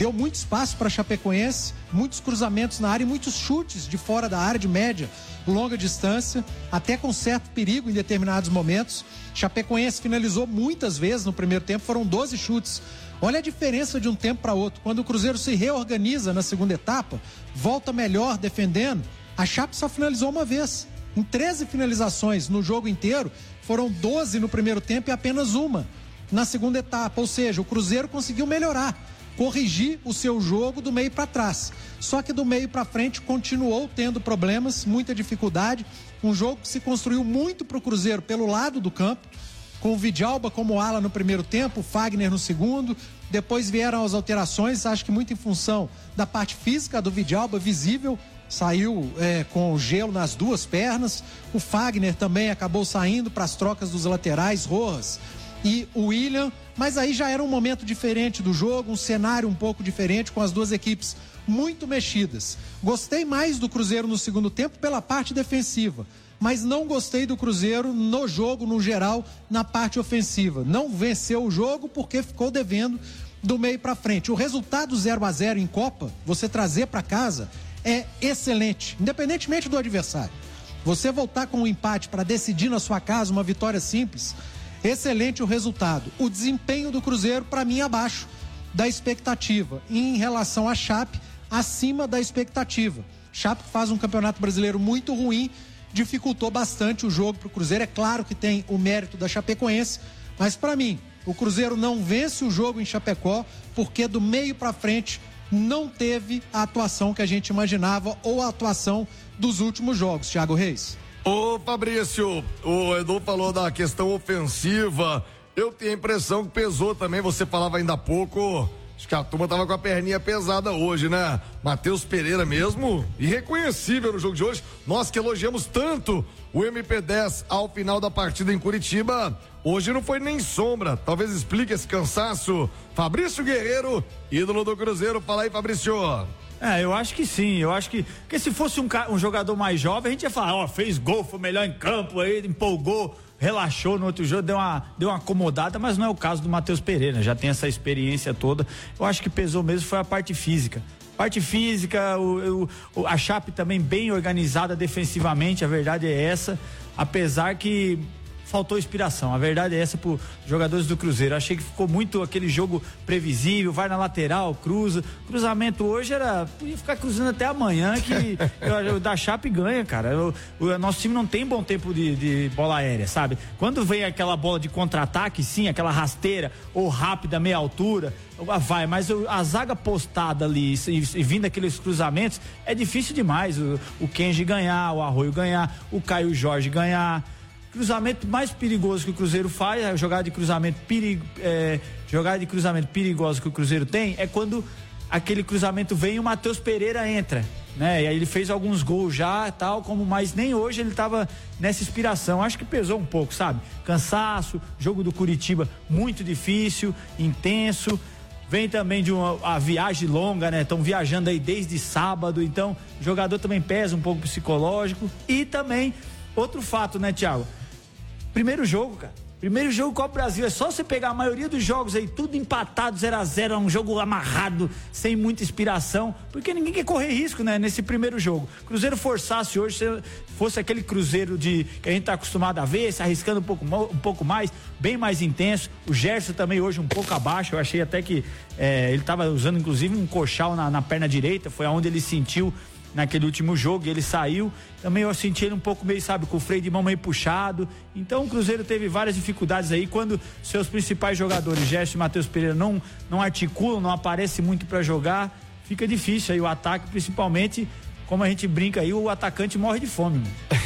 deu muito espaço para a Chapecoense, muitos cruzamentos na área e muitos chutes de fora da área de média, longa distância, até com certo perigo em determinados momentos. Chapecoense finalizou muitas vezes no primeiro tempo, foram doze chutes. Olha a diferença de um tempo para outro. Quando o Cruzeiro se reorganiza na segunda etapa, volta melhor defendendo, a Chape só finalizou uma vez. Em treze finalizações no jogo inteiro, foram doze no primeiro tempo e apenas uma na segunda etapa. Ou seja, o Cruzeiro conseguiu melhorar, corrigir o seu jogo do meio para trás. Só que do meio para frente continuou tendo problemas, muita dificuldade. Um jogo que se construiu muito para o Cruzeiro pelo lado do campo, com o Vidalba como ala no primeiro tempo, o Fagner no segundo. Depois vieram as alterações, acho que muito em função da parte física do Vidalba, visível. Saiu é, com gelo nas duas pernas. O Fagner também acabou saindo para as trocas dos laterais, Rojas e o William. Mas aí já era um momento diferente do jogo, um cenário um pouco diferente, com as duas equipes muito mexidas. Gostei mais do Cruzeiro no segundo tempo pela parte defensiva, mas não gostei do Cruzeiro no jogo, no geral, na parte ofensiva. Não venceu o jogo porque ficou devendo do meio para frente. O resultado zero a zero em Copa, você trazer para casa, é excelente, independentemente do adversário. Você voltar com um empate para decidir na sua casa uma vitória simples, excelente o resultado. O desempenho do Cruzeiro, para mim, abaixo da expectativa. Em relação à Chape, acima da expectativa. Chape faz um campeonato brasileiro muito ruim, dificultou bastante o jogo para o Cruzeiro. É claro que tem o mérito da Chapecoense, mas para mim, o Cruzeiro não vence o jogo em Chapecó porque do meio para frente não teve a atuação que a gente imaginava ou a atuação dos últimos jogos. Thiago Reis. Ô Fabrício, o Edu falou da questão ofensiva. Eu tenho a impressão que pesou também, você falava ainda há pouco, acho que a turma tava com a perninha pesada hoje, né? Matheus Pereira mesmo, irreconhecível no jogo de hoje. Nós que elogiamos tanto o M P dez ao final da partida em Curitiba, hoje não foi nem sombra. Talvez explique esse cansaço. Fabrício Guerreiro, ídolo do Cruzeiro. Fala aí, Fabrício. É, eu acho que sim, eu acho que, que se fosse um, um jogador mais jovem, a gente ia falar, ó, fez gol, foi melhor em campo, aí empolgou, relaxou no outro jogo, deu uma, deu uma acomodada, mas não é o caso do Matheus Pereira, já tem essa experiência toda. Eu acho que pesou mesmo foi a parte física. Parte física, o, o, a Chape também bem organizada defensivamente, a verdade é essa, apesar que faltou inspiração, a verdade é essa para os jogadores do Cruzeiro. Achei que ficou muito aquele jogo previsível, vai na lateral, cruza, cruzamento hoje era, podia ficar cruzando até amanhã que o da Chape ganha, cara. O, o nosso time não tem bom tempo de, de bola aérea, sabe? Quando vem aquela bola de contra-ataque, sim, aquela rasteira ou rápida, meia altura, vai, mas a zaga postada ali e, e vindo aqueles cruzamentos, é difícil demais o, o Kenji ganhar, o Arroio ganhar, o Caio Jorge ganhar. Cruzamento mais perigoso que o Cruzeiro faz, a jogada de cruzamento perigo, é, jogada de cruzamento perigosa que o Cruzeiro tem é quando aquele cruzamento vem e o Matheus Pereira entra, né? E aí ele fez alguns gols já, tal, como, mas nem hoje ele estava nessa inspiração. Acho que pesou um pouco, sabe? Cansaço, jogo do Curitiba muito difícil, intenso. Vem também de uma a viagem longa, né? Estão viajando aí desde sábado, então o jogador também pesa um pouco psicológico. E também outro fato, né, Thiago? Primeiro jogo, cara. Primeiro jogo Copa Brasil. É só você pegar a maioria dos jogos aí, tudo empatado, zero a zero, é um jogo amarrado, sem muita inspiração, porque ninguém quer correr risco, né? Nesse primeiro jogo. Cruzeiro forçasse hoje, se fosse aquele Cruzeiro de que a gente tá acostumado a ver, se arriscando um pouco, um pouco mais, bem mais intenso. O Gerson também hoje um pouco abaixo. Eu achei até que é, ele tava usando inclusive um coxal na, na perna direita, foi aonde ele sentiu naquele último jogo, e ele saiu. Também eu senti ele um pouco meio, sabe, com o freio de mão meio puxado. Então o Cruzeiro teve várias dificuldades aí quando seus principais jogadores, Gerson e Matheus Pereira, não, não articulam, não aparecem muito para jogar. Fica difícil aí o ataque, principalmente, como a gente brinca aí, o atacante morre de fome.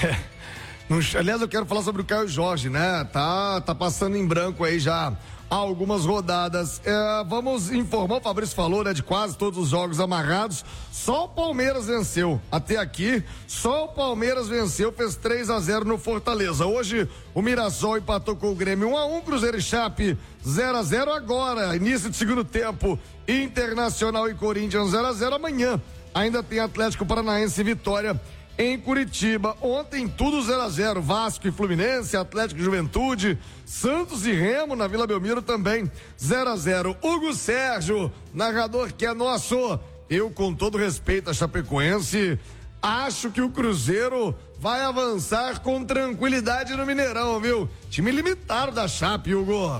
Aliás, eu quero falar sobre o Caio Jorge, né? Tá, tá passando em branco aí já há algumas rodadas. É, vamos informar, o Fabrício falou, né, de quase todos os jogos amarrados. Só o Palmeiras venceu. Até aqui, só o Palmeiras venceu, fez três a zero no Fortaleza. Hoje, o Mirassol empatou com o Grêmio um a um, Cruzeiro e Chape zero a zero. Agora, início de segundo tempo, Internacional e Corinthians zero a zero. Amanhã, ainda tem Atlético Paranaense e Vitória em Curitiba. Ontem tudo zero a zero, Vasco e Fluminense, Atlético e Juventude, Santos e Remo na Vila Belmiro também zero a zero. Hugo Sérgio, narrador que é nosso, eu com todo respeito a Chapecoense, acho que o Cruzeiro vai avançar com tranquilidade no Mineirão, viu? Time limitado da Chape, Hugo.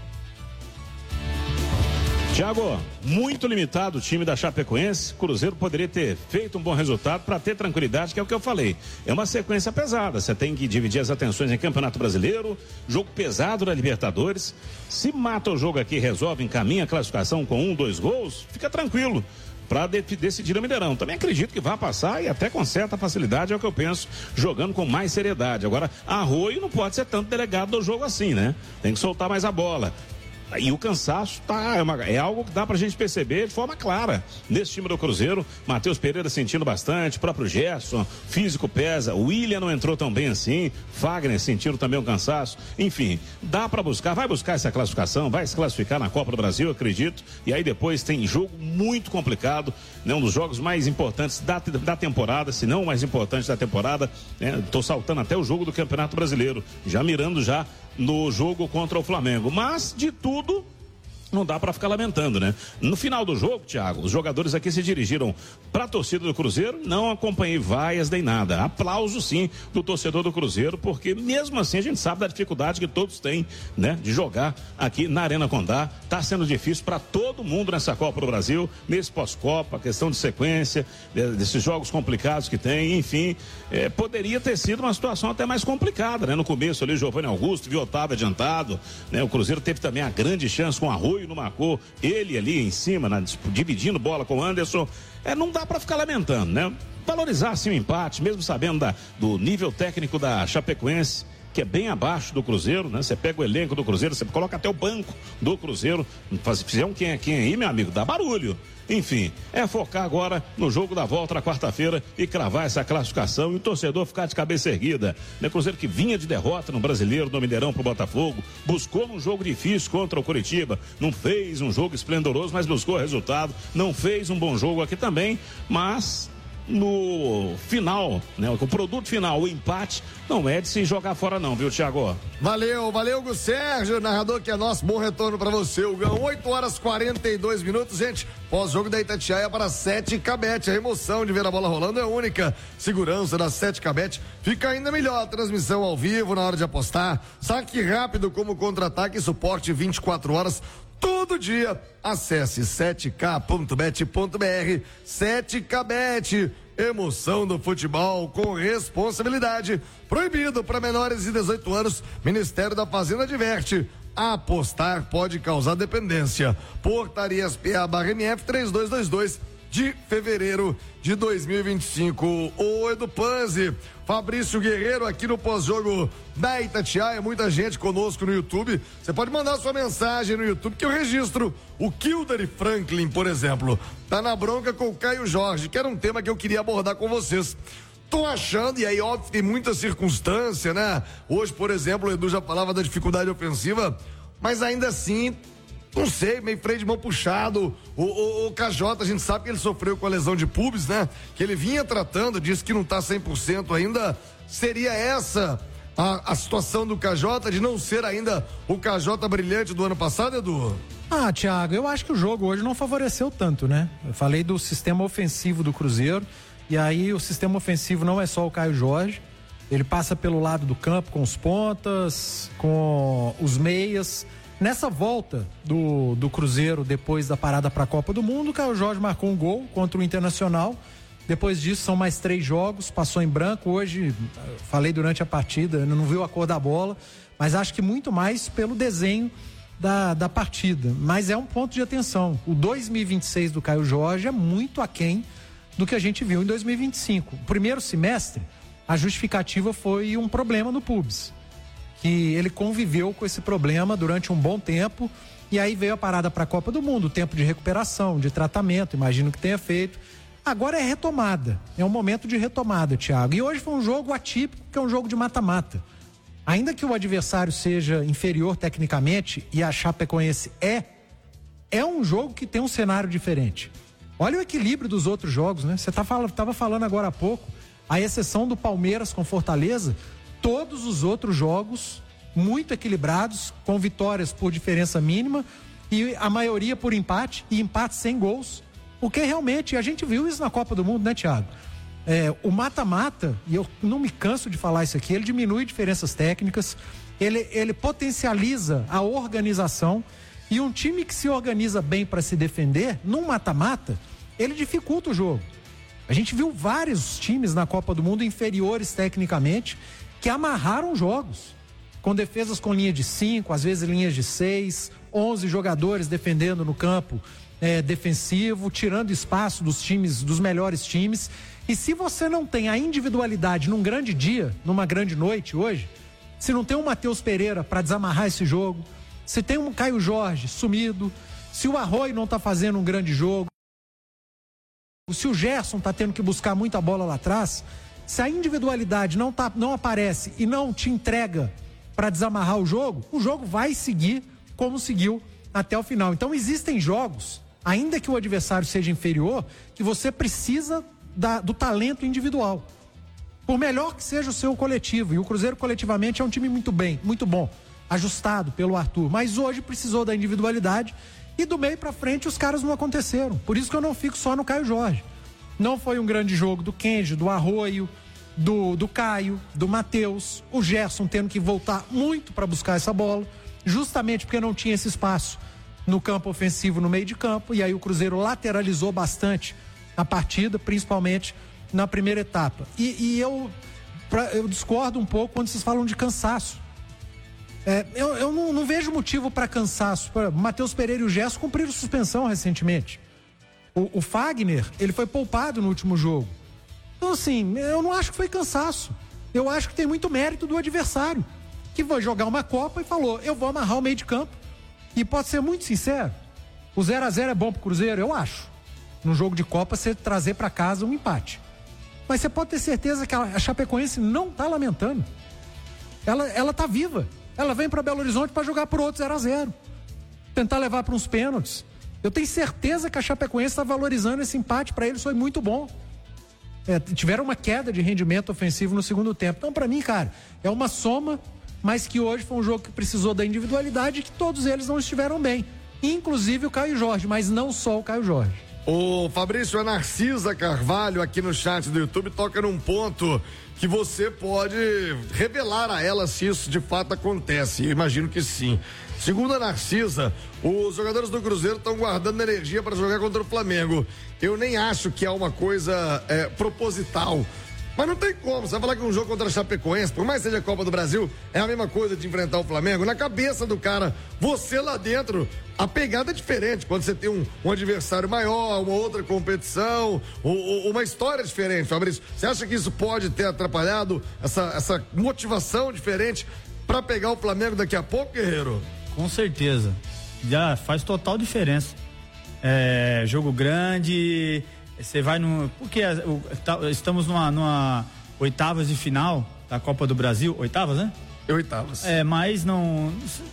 Thiago, muito limitado o time da Chapecoense. Cruzeiro poderia ter feito um bom resultado para ter tranquilidade, que é o que eu falei. É uma sequência pesada. Você tem que dividir as atenções em Campeonato Brasileiro, jogo pesado da Libertadores. Se mata o jogo aqui, resolve, encaminha a classificação com um, dois gols, fica tranquilo para de- decidir o Mineirão. Também acredito que vai passar e até com certa facilidade, é o que eu penso, jogando com mais seriedade. Agora, Arroio não pode ser tanto delegado do jogo assim, né? Tem que soltar mais a bola. E o cansaço tá, é, uma, é algo que dá pra gente perceber de forma clara nesse time do Cruzeiro. Matheus Pereira sentindo bastante, próprio Gerson, físico pesa, o William não entrou tão bem assim, Fagner sentindo também um cansaço. Enfim, dá pra buscar, vai buscar essa classificação, vai se classificar na Copa do Brasil, acredito. E aí depois tem jogo muito complicado, né, um dos jogos mais importantes da, da temporada, se não o mais importante da temporada, né, tô saltando até o jogo do Campeonato Brasileiro, já mirando já no jogo contra o Flamengo. Mas de tudo não dá para ficar lamentando, né? No final do jogo, Thiago, os jogadores aqui se dirigiram para a torcida do Cruzeiro, não acompanhei vaias nem nada. Aplauso sim do torcedor do Cruzeiro, porque mesmo assim a gente sabe da dificuldade que todos têm, né, de jogar aqui na Arena Condá. Tá sendo difícil para todo mundo nessa Copa do Brasil, nesse pós-Copa, questão de sequência, desses jogos complicados que tem, enfim, é, poderia ter sido uma situação até mais complicada, né? No começo ali, Giovanni Augusto viu Otávio adiantado, né? O Cruzeiro teve também a grande chance com Arroio, não marcou, ele ali em cima, na, dividindo bola com o Anderson. É, não dá para ficar lamentando, né? Valorizar sim o empate, mesmo sabendo da, do nível técnico da Chapecoense, que é bem abaixo do Cruzeiro, né? Você pega o elenco do Cruzeiro, você coloca até o banco do Cruzeiro, faz, fizer um quem é quem aí, meu amigo, dá barulho. Enfim, é focar agora no jogo da volta na quarta-feira e cravar essa classificação e o torcedor ficar de cabeça erguida. O Cruzeiro que vinha de derrota no Brasileiro, no Mineirão pro Botafogo, buscou um jogo difícil contra o Curitiba, não fez um jogo esplendoroso, mas buscou resultado, não fez um bom jogo aqui também, mas no final, né, o produto final, o empate, não é de se jogar fora não, viu, Thiago? Valeu, valeu, Hugo Sérgio, narrador que é nosso, bom retorno pra você, Hugão. oito horas e quarenta e dois minutos, gente, pós-jogo da Itatiaia para sete Cabete, a emoção de ver a bola rolando é única, segurança da sete Cabete, fica ainda melhor a transmissão ao vivo na hora de apostar, saque rápido como contra-ataque e suporte vinte e quatro horas, todo dia. Acesse sete k ponto bet ponto b r. sete K Bet, emoção do futebol com responsabilidade. Proibido para menores de dezoito anos. Ministério da Fazenda adverte. Apostar pode causar dependência. Portarias P A barra M F três dois dois dois de fevereiro de dois mil e vinte e cinco. O Edu Panzi, Fabrício Guerreiro aqui no pós-jogo da Itatiaia, muita gente conosco no YouTube. Você pode mandar sua mensagem no YouTube que eu registro. O Kilder Franklin, por exemplo, tá na bronca com o Caio Jorge, que era um tema que eu queria abordar com vocês. Tô achando, e aí óbvio tem muita circunstância, né? Hoje, por exemplo, o Edu já falava da dificuldade ofensiva, mas ainda assim, não sei, meio freio de mão puxado. O, o, o K J, a gente sabe que ele sofreu com a lesão de pubis, né? Que ele vinha tratando, disse que não tá cem por cento ainda. Seria essa a, a situação do K J, de não ser ainda o K J brilhante do ano passado, Edu? Ah, Thiago, eu acho que o jogo hoje não favoreceu tanto, né? Eu falei do sistema ofensivo do Cruzeiro, e aí o sistema ofensivo não é só o Caio Jorge, ele passa pelo lado do campo com os pontas, com os meias. Nessa volta do, do Cruzeiro, depois da parada para a Copa do Mundo, o Caio Jorge marcou um gol contra o Internacional. Depois disso, são mais três jogos, passou em branco. Hoje, falei durante a partida, não viu a cor da bola, mas acho que muito mais pelo desenho da, da partida. Mas é um ponto de atenção. O dois mil e vinte e seis do Caio Jorge é muito aquém do que a gente viu em dois mil e vinte e cinco. O primeiro semestre, a justificativa foi um problema no pubis, que ele conviveu com esse problema durante um bom tempo, e aí veio a parada para a Copa do Mundo, tempo de recuperação, de tratamento, imagino que tenha feito. Agora é retomada, é um momento de retomada, Thiago. E hoje foi um jogo atípico, que é um jogo de mata-mata. Ainda que o adversário seja inferior tecnicamente, e a Chapecoense é, é um jogo que tem um cenário diferente. Olha o equilíbrio dos outros jogos, né? Você tá fal- tava falando agora há pouco, à exceção do Palmeiras com Fortaleza, todos os outros jogos muito equilibrados, com vitórias por diferença mínima e a maioria por empate e empate sem gols. Porque realmente, a gente viu isso na Copa do Mundo, né, Thiago? É, o mata-mata, e eu não me canso de falar isso aqui, ele diminui diferenças técnicas, ele, ele potencializa a organização, e um time que se organiza bem para se defender, num mata-mata, ele dificulta o jogo. A gente viu vários times na Copa do Mundo inferiores tecnicamente que amarraram jogos, com defesas com linha de cinco, às vezes linhas de seis, onze jogadores defendendo no campo é, defensivo, tirando espaço dos times, dos melhores times. E se você não tem a individualidade num grande dia, numa grande noite hoje, se não tem um Matheus Pereira para desamarrar esse jogo, se tem um Caio Jorge sumido, se o Arroio não está fazendo um grande jogo, se o Gerson está tendo que buscar muita bola lá atrás, se a individualidade não, tá, não aparece e não te entrega para desamarrar o jogo, o jogo vai seguir como seguiu até o final. Então existem jogos, ainda que o adversário seja inferior, que você precisa da, do talento individual. Por melhor que seja o seu coletivo, e o Cruzeiro coletivamente é um time muito bem, muito bom, ajustado pelo Arthur, mas hoje precisou da individualidade e do meio para frente os caras não aconteceram. Por isso que eu não fico só no Caio Jorge. Não foi um grande jogo do Kenji, do Arroio, do, do Caio, do Matheus, o Gerson tendo que voltar muito para buscar essa bola, justamente porque não tinha esse espaço no campo ofensivo, no meio de campo, e aí o Cruzeiro lateralizou bastante a partida, principalmente na primeira etapa. E, e eu, pra, eu discordo um pouco quando vocês falam de cansaço. É, eu, eu não, não vejo motivo para cansaço. Matheus Pereira e o Gerson cumpriram suspensão recentemente. O, o Fagner, ele foi poupado no último jogo. Então, assim, eu não acho que foi cansaço. Eu acho que tem muito mérito do adversário, que foi jogar uma Copa e falou, eu vou amarrar o meio de campo. E pode ser muito sincero, o zero a zero é bom pro Cruzeiro? Eu acho. No jogo de Copa, você trazer para casa um empate. Mas você pode ter certeza que a Chapecoense não tá lamentando. Ela, ela tá viva. Ela vem para Belo Horizonte para jogar por outro zero a zero. Tentar levar para uns pênaltis. Eu tenho certeza que a Chapecoense está valorizando esse empate. Para eles foi muito bom. É, tiveram uma queda de rendimento ofensivo no segundo tempo. Então, para mim, cara, é uma soma, mas que hoje foi um jogo que precisou da individualidade e que todos eles não estiveram bem. Inclusive o Caio Jorge, mas não só o Caio Jorge. O Fabrício, a Narcisa Carvalho aqui no chat do YouTube toca num ponto que você pode revelar a ela se isso de fato acontece. Eu imagino que sim. Segundo a Narcisa, os jogadores do Cruzeiro estão guardando energia para jogar contra o Flamengo. Eu nem acho que é uma coisa é, proposital. Mas não tem como, você vai falar que um jogo contra a Chapecoense, por mais que seja a Copa do Brasil, é a mesma coisa de enfrentar o Flamengo. Na cabeça do cara, você lá dentro, a pegada é diferente. Quando você tem um, um adversário maior, uma outra competição, ou, ou, uma história diferente, Fabrício. Você acha que isso pode ter atrapalhado essa, essa motivação diferente para pegar o Flamengo daqui a pouco, Guerreiro? Com certeza. Já faz total diferença. É, jogo grande... Você vai no. Porque estamos numa, numa oitavas de final da Copa do Brasil. Oitavas, né? Oitavas. É, mas não.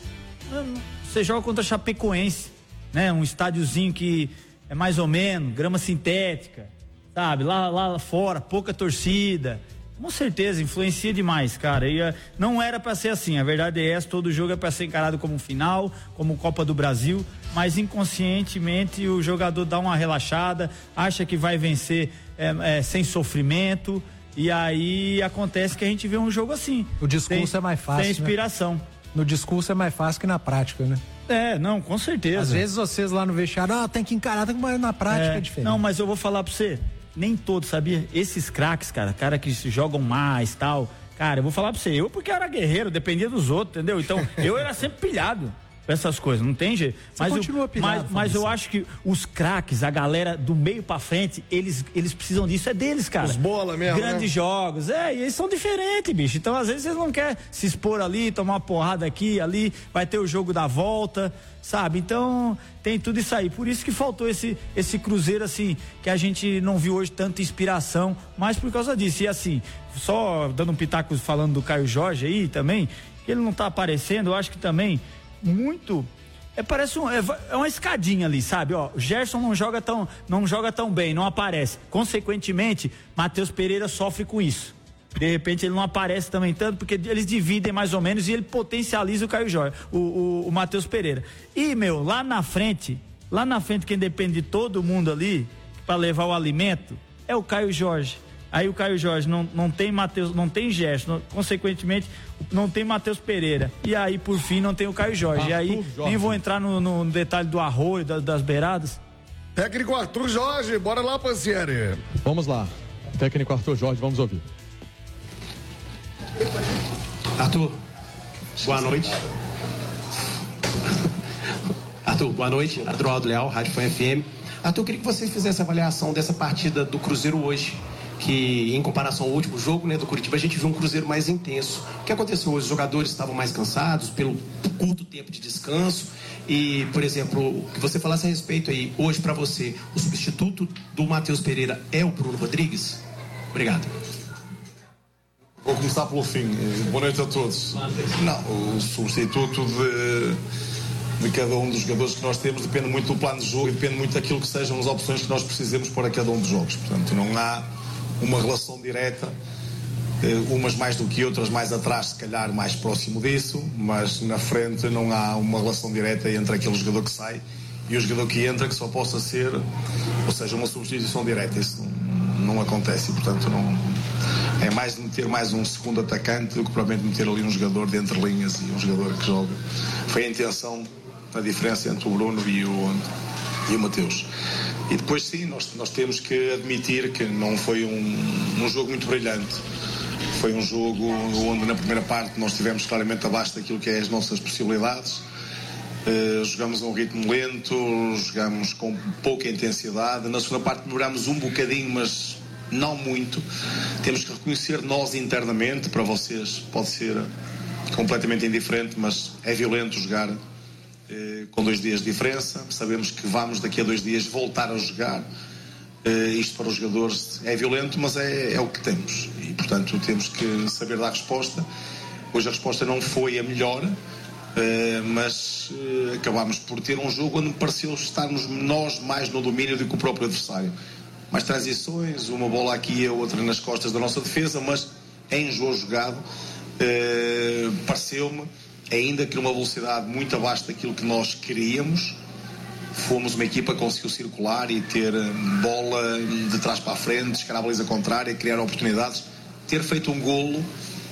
Você joga contra a Chapecoense, né? Um estádiozinho que é mais ou menos, grama sintética, sabe? Lá, lá fora, pouca torcida. Com certeza, influencia demais, cara. E uh, não era pra ser assim. A verdade é essa: todo jogo é pra ser encarado como final, como Copa do Brasil. Mas inconscientemente o jogador dá uma relaxada, acha que vai vencer é, é, sem sofrimento, e aí acontece que a gente vê um jogo assim. O discurso sem, é mais fácil. Sem inspiração. Né? No discurso é mais fácil que na prática, né? É, não, com certeza. Às vezes vocês lá no vestiário, ah, tem que encarar, tem que, mas na prática é, é diferente. Não, mas eu vou falar pra você, nem todos, sabia? Esses craques, cara, cara que jogam mais, tal, cara, eu vou falar pra você, eu porque era guerreiro, dependia dos outros, entendeu? Então, eu era sempre pilhado. Essas coisas, não tem jeito. Você mas continua eu, pilhado, mas, mas eu acho que os craques, a galera do meio pra frente, eles, eles precisam disso, é deles, cara. Os bola mesmo, Grandes né? jogos, é, e eles são diferentes, bicho. Então, às vezes, eles não querem se expor ali, tomar uma porrada aqui, ali, vai ter o jogo da volta, sabe? Então, tem tudo isso aí. Por isso que faltou esse, esse Cruzeiro, assim, que a gente não viu hoje tanta inspiração, mas por causa disso. E assim, só dando um pitaco falando do Caio Jorge aí também, que ele não tá aparecendo, eu acho que também muito É, parece um, é, é uma escadinha ali, sabe? Ó, o Gerson não joga tão, não joga tão bem, não aparece. Consequentemente, Matheus Pereira sofre com isso. De repente ele não aparece também tanto, porque eles dividem mais ou menos e ele potencializa o Caio Jorge, o, o, o Matheus Pereira. E, meu, lá na frente, lá na frente quem depende de todo mundo ali, para levar o alimento, é o Caio Jorge. Aí o Caio Jorge não, não tem Matheus, não tem Gerson, consequentemente não tem Matheus Pereira. E aí, por fim, não tem o Caio Jorge. Arthur e aí, Jorge. Nem vou entrar no, no detalhe do arroio, das, das beiradas. Técnico Arthur Jorge, bora lá, Pansieri. Vamos lá. Técnico Arthur Jorge, vamos ouvir. Arthur, boa noite. Arthur, boa noite. Arthur Aldo Leal, Rádio Fã F M. Arthur, eu queria que você fizesse a avaliação dessa partida do Cruzeiro hoje, que em comparação ao último jogo, né, do Curitiba, a gente viu um Cruzeiro mais intenso. O que aconteceu hoje? Os jogadores estavam mais cansados pelo curto tempo de descanso e, por exemplo, que você falasse a respeito aí, hoje para você, o substituto do Matheus Pereira é o Bruno Rodrigues? Obrigado. Vou começar pelo fim. Boa noite a todos. Não, o substituto de, de cada um dos jogadores que nós temos depende muito do plano de jogo e depende muito daquilo que sejam as opções que nós precisemos para cada um dos jogos. Portanto, não há uma relação direta, umas mais do que outras, mais atrás, se calhar mais próximo disso, mas na frente não há uma relação direta entre aquele jogador que sai e o jogador que entra, que só possa ser, ou seja, uma substituição direta. Isso não, não acontece e, portanto, não. É mais de meter mais um segundo atacante do que provavelmente meter ali um jogador de entre linhas e um jogador que joga. Foi a intenção, a diferença entre o Bruno e o, e o Mateus. E depois sim, nós, nós temos que admitir que não foi um, um jogo muito brilhante. Foi um jogo onde na primeira parte nós estivemos claramente abaixo daquilo que é as nossas possibilidades. Uh, jogamos a um ritmo lento, jogamos com pouca intensidade. Na segunda parte melhorámos um bocadinho, mas não muito. Temos que reconhecer nós internamente, para vocês pode ser completamente indiferente, mas é violento jogar eh, com dois dias de diferença. Sabemos que vamos daqui a dois dias voltar a jogar. Eh, isto para os jogadores é violento, mas é, é o que temos e, portanto, temos que saber dar resposta. Hoje a resposta não foi a melhor, eh, mas eh, acabámos por ter um jogo onde me pareceu estarmos nós mais no domínio do que o próprio adversário. Mais transições, uma bola aqui e a outra nas costas da nossa defesa, mas em jogo jogado eh, pareceu-me ainda que numa velocidade muito abaixo daquilo que nós queríamos. Fomos uma equipa que conseguiu circular e ter bola de trás para a frente, chegar à baliza contrária, criar oportunidades, ter feito um golo.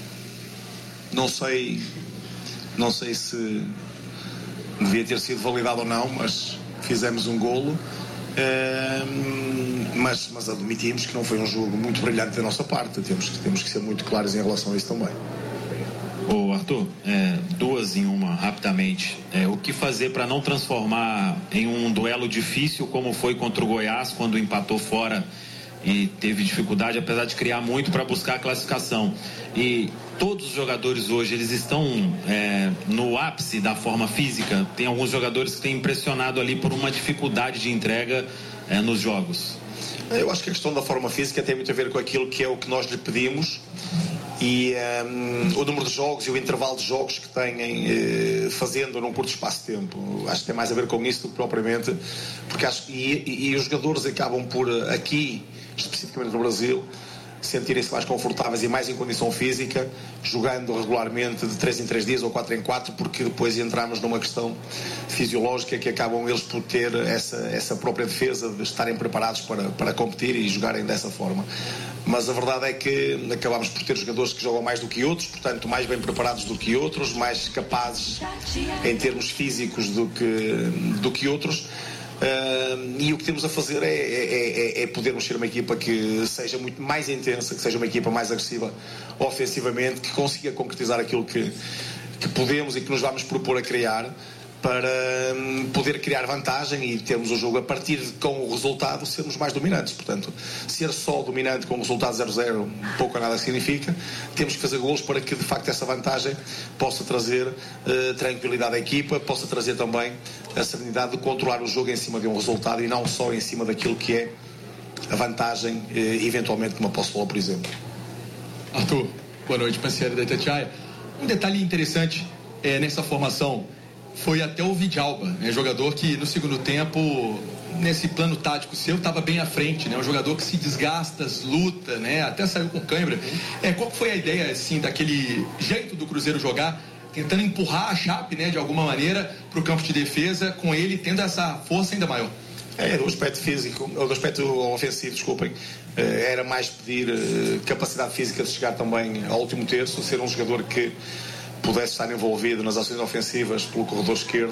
Não sei não sei se devia ter sido validado ou não, mas fizemos um golo. Uh, mas, mas admitimos que não foi um jogo muito brilhante da nossa parte. Temos que, temos que ser muito claros em relação a isso também. Ô Arthur, é, duas em uma, rapidamente. É, o que fazer para não transformar em um duelo difícil como foi contra o Goiás, quando empatou fora e teve dificuldade, apesar de criar muito para buscar a classificação? E todos os jogadores hoje, eles estão é, no ápice da forma física? Tem alguns jogadores que têm impressionado ali por uma dificuldade de entrega é, nos jogos. Eu acho que a questão da forma física tem muito a ver com aquilo que é o que nós lhe pedimos e um, o número de jogos e o intervalo de jogos que têm eh, fazendo num curto espaço de tempo. Acho que tem mais a ver com isso do que propriamente, porque acho que e, e, e os jogadores acabam por aqui, especificamente no Brasil, sentirem-se mais confortáveis e mais em condição física, jogando regularmente de três em três dias ou quatro em quatro, porque depois entramos numa questão fisiológica que acabam eles por ter essa, essa própria defesa de estarem preparados para, para competir e jogarem dessa forma. Mas a verdade é que acabamos por ter jogadores que jogam mais do que outros, portanto mais bem preparados do que outros, mais capazes em termos físicos do que, do que outros. Uh, e o que temos a fazer é, é, é, é podermos ser uma equipa que seja muito mais intensa, que seja uma equipa mais agressiva ofensivamente, que consiga concretizar aquilo que, que podemos e que nos vamos propor a criar, para um, poder criar vantagem e termos o jogo a partir de, com o resultado, sermos mais dominantes. Portanto, ser só dominante com o resultado zero a zero pouco ou nada significa. Temos que fazer golos para que de facto essa vantagem possa trazer uh, tranquilidade à equipa, possa trazer também a serenidade de controlar o jogo em cima de um resultado e não só em cima daquilo que é a vantagem, uh, eventualmente, como eu posso falar, por exemplo. Arthur, boa noite, Pansieri da Itatiaia. Um detalhe interessante é, nessa formação foi até o Vidalba, né? Jogador que no segundo tempo, nesse plano tático seu, estava bem à frente, né? Um jogador que se desgasta, luta, né? Até saiu com cãibra. É, qual foi a ideia, assim, daquele jeito do Cruzeiro jogar, tentando empurrar a Chape, né, de alguma maneira, para o campo de defesa, com ele tendo essa força ainda maior? É, do aspecto físico, do aspecto ofensivo, desculpem, era mais pedir capacidade física de chegar também ao último terço, ser um jogador que pudesse estar envolvido nas ações ofensivas pelo corredor esquerdo,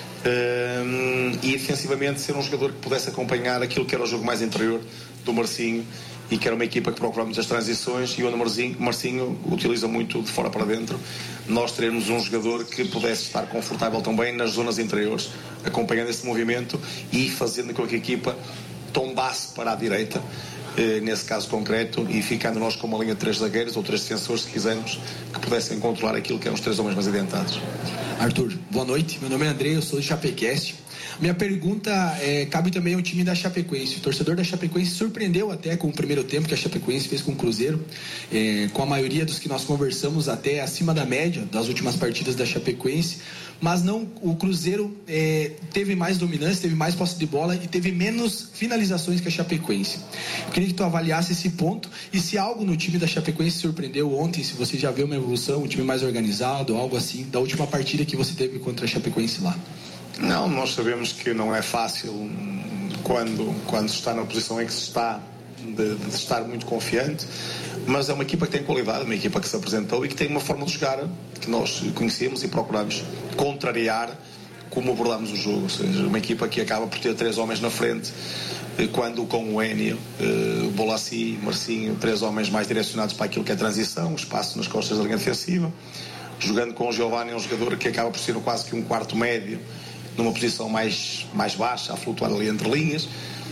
e defensivamente ser um jogador que pudesse acompanhar aquilo que era o jogo mais interior do Marcinho, e que era uma equipa que procurava muitas transições, e onde o Marcinho, Marcinho utiliza muito de fora para dentro. Nós teremos um jogador que pudesse estar confortável também nas zonas interiores, acompanhando esse movimento e fazendo com que a equipa tombasse para a direita, eh, nesse caso concreto, e ficando nós com uma linha de três zagueiros ou três defensores, se quisermos, que pudessem controlar aquilo que eram os três homens mais adiantados. Arthur, boa noite, meu nome é André, eu sou do Chapecast. Minha pergunta é, cabe também ao time da Chapecoense. O torcedor da Chapecoense surpreendeu até com o primeiro tempo que a Chapecoense fez com o Cruzeiro, é, com a maioria dos que nós conversamos até acima da média das últimas partidas da Chapecoense, mas não, o Cruzeiro é, teve mais dominância, teve mais posse de bola e teve menos finalizações que a Chapecoense. Eu queria que tu avaliasse esse ponto e se algo no time da Chapecoense surpreendeu ontem, se você já viu uma evolução, um time mais organizado, algo assim, da última partida que você teve contra a Chapecoense lá. Não, nós sabemos que não é fácil quando, quando se está na posição em que se está, de, de estar muito confiante, mas é uma equipa que tem qualidade, uma equipa que se apresentou e que tem uma forma de jogar que nós conhecemos e procuramos contrariar como abordámos o jogo, ou seja, uma equipa que acaba por ter três homens na frente, quando com o Enio, uh, Bolassi, Marcinho, três homens mais direcionados para aquilo que é transição, espaço nas costas da linha defensiva, jogando com o Giovanni, um jogador que acaba por ser quase que um quarto médio, numa posição mais, mais baixa, a flutuar ali entre linhas.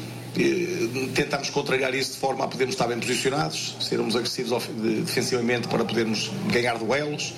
E tentamos contrariar isso de forma a podermos estar bem posicionados, sermos agressivos defensivamente para podermos ganhar duelos.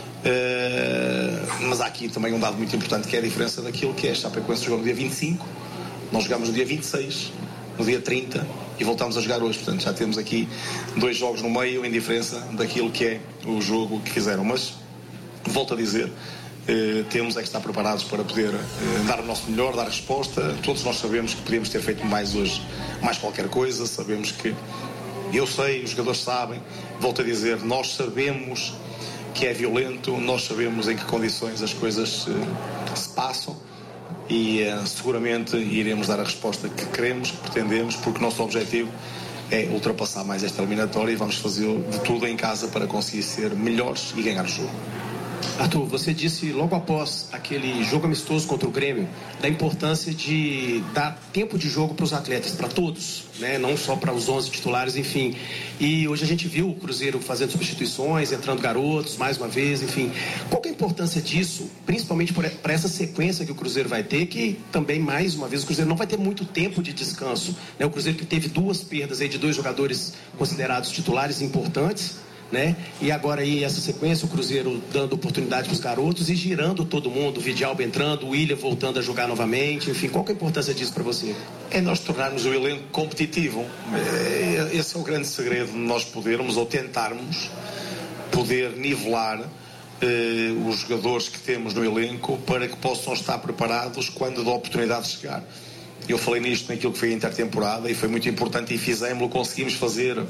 Uh, mas há aqui também um dado muito importante, que é a diferença daquilo que é a Chapecoense jogou no dia vinte e cinco, nós jogamos no dia vinte e seis, no dia trinta e voltamos a jogar hoje. Portanto, já temos aqui dois jogos no meio em diferença daquilo que é o jogo que fizeram. Mas, volto a dizer, Eh, temos é que estar preparados para poder eh, dar o nosso melhor, dar resposta. Todos nós sabemos que podíamos ter feito mais hoje, mais qualquer coisa. Sabemos que, eu sei, os jogadores sabem, volto a dizer, nós sabemos que é violento, nós sabemos em que condições as coisas eh, se passam e eh, seguramente iremos dar a resposta que queremos, que pretendemos, porque o nosso objetivo é ultrapassar mais esta eliminatória e vamos fazer de tudo em casa para conseguir ser melhores e ganhar o jogo. Arthur, você disse logo após aquele jogo amistoso contra o Grêmio da importância de dar tempo de jogo para os atletas, para todos, né? Não só para os onze titulares, enfim. E hoje a gente viu o Cruzeiro fazendo substituições, entrando garotos mais uma vez, enfim. Qual que é a importância disso, principalmente para essa sequência que o Cruzeiro vai ter, que também, mais uma vez, o Cruzeiro não vai ter muito tempo de descanso, né? O Cruzeiro que teve duas perdas aí de dois jogadores considerados titulares importantes, né? E agora aí essa sequência, o Cruzeiro dando oportunidade para os garotos e girando todo mundo, o Vidalba entrando, o William voltando a jogar novamente, enfim, qual que é a importância disso para você? É nós tornarmos o elenco competitivo. Esse é o grande segredo de nós podermos ou tentarmos poder nivelar eh, os jogadores que temos no elenco para que possam estar preparados quando a oportunidade chegar. Eu falei nisto naquilo que foi a intertemporada e foi muito importante e fizemos-lo, conseguimos fazer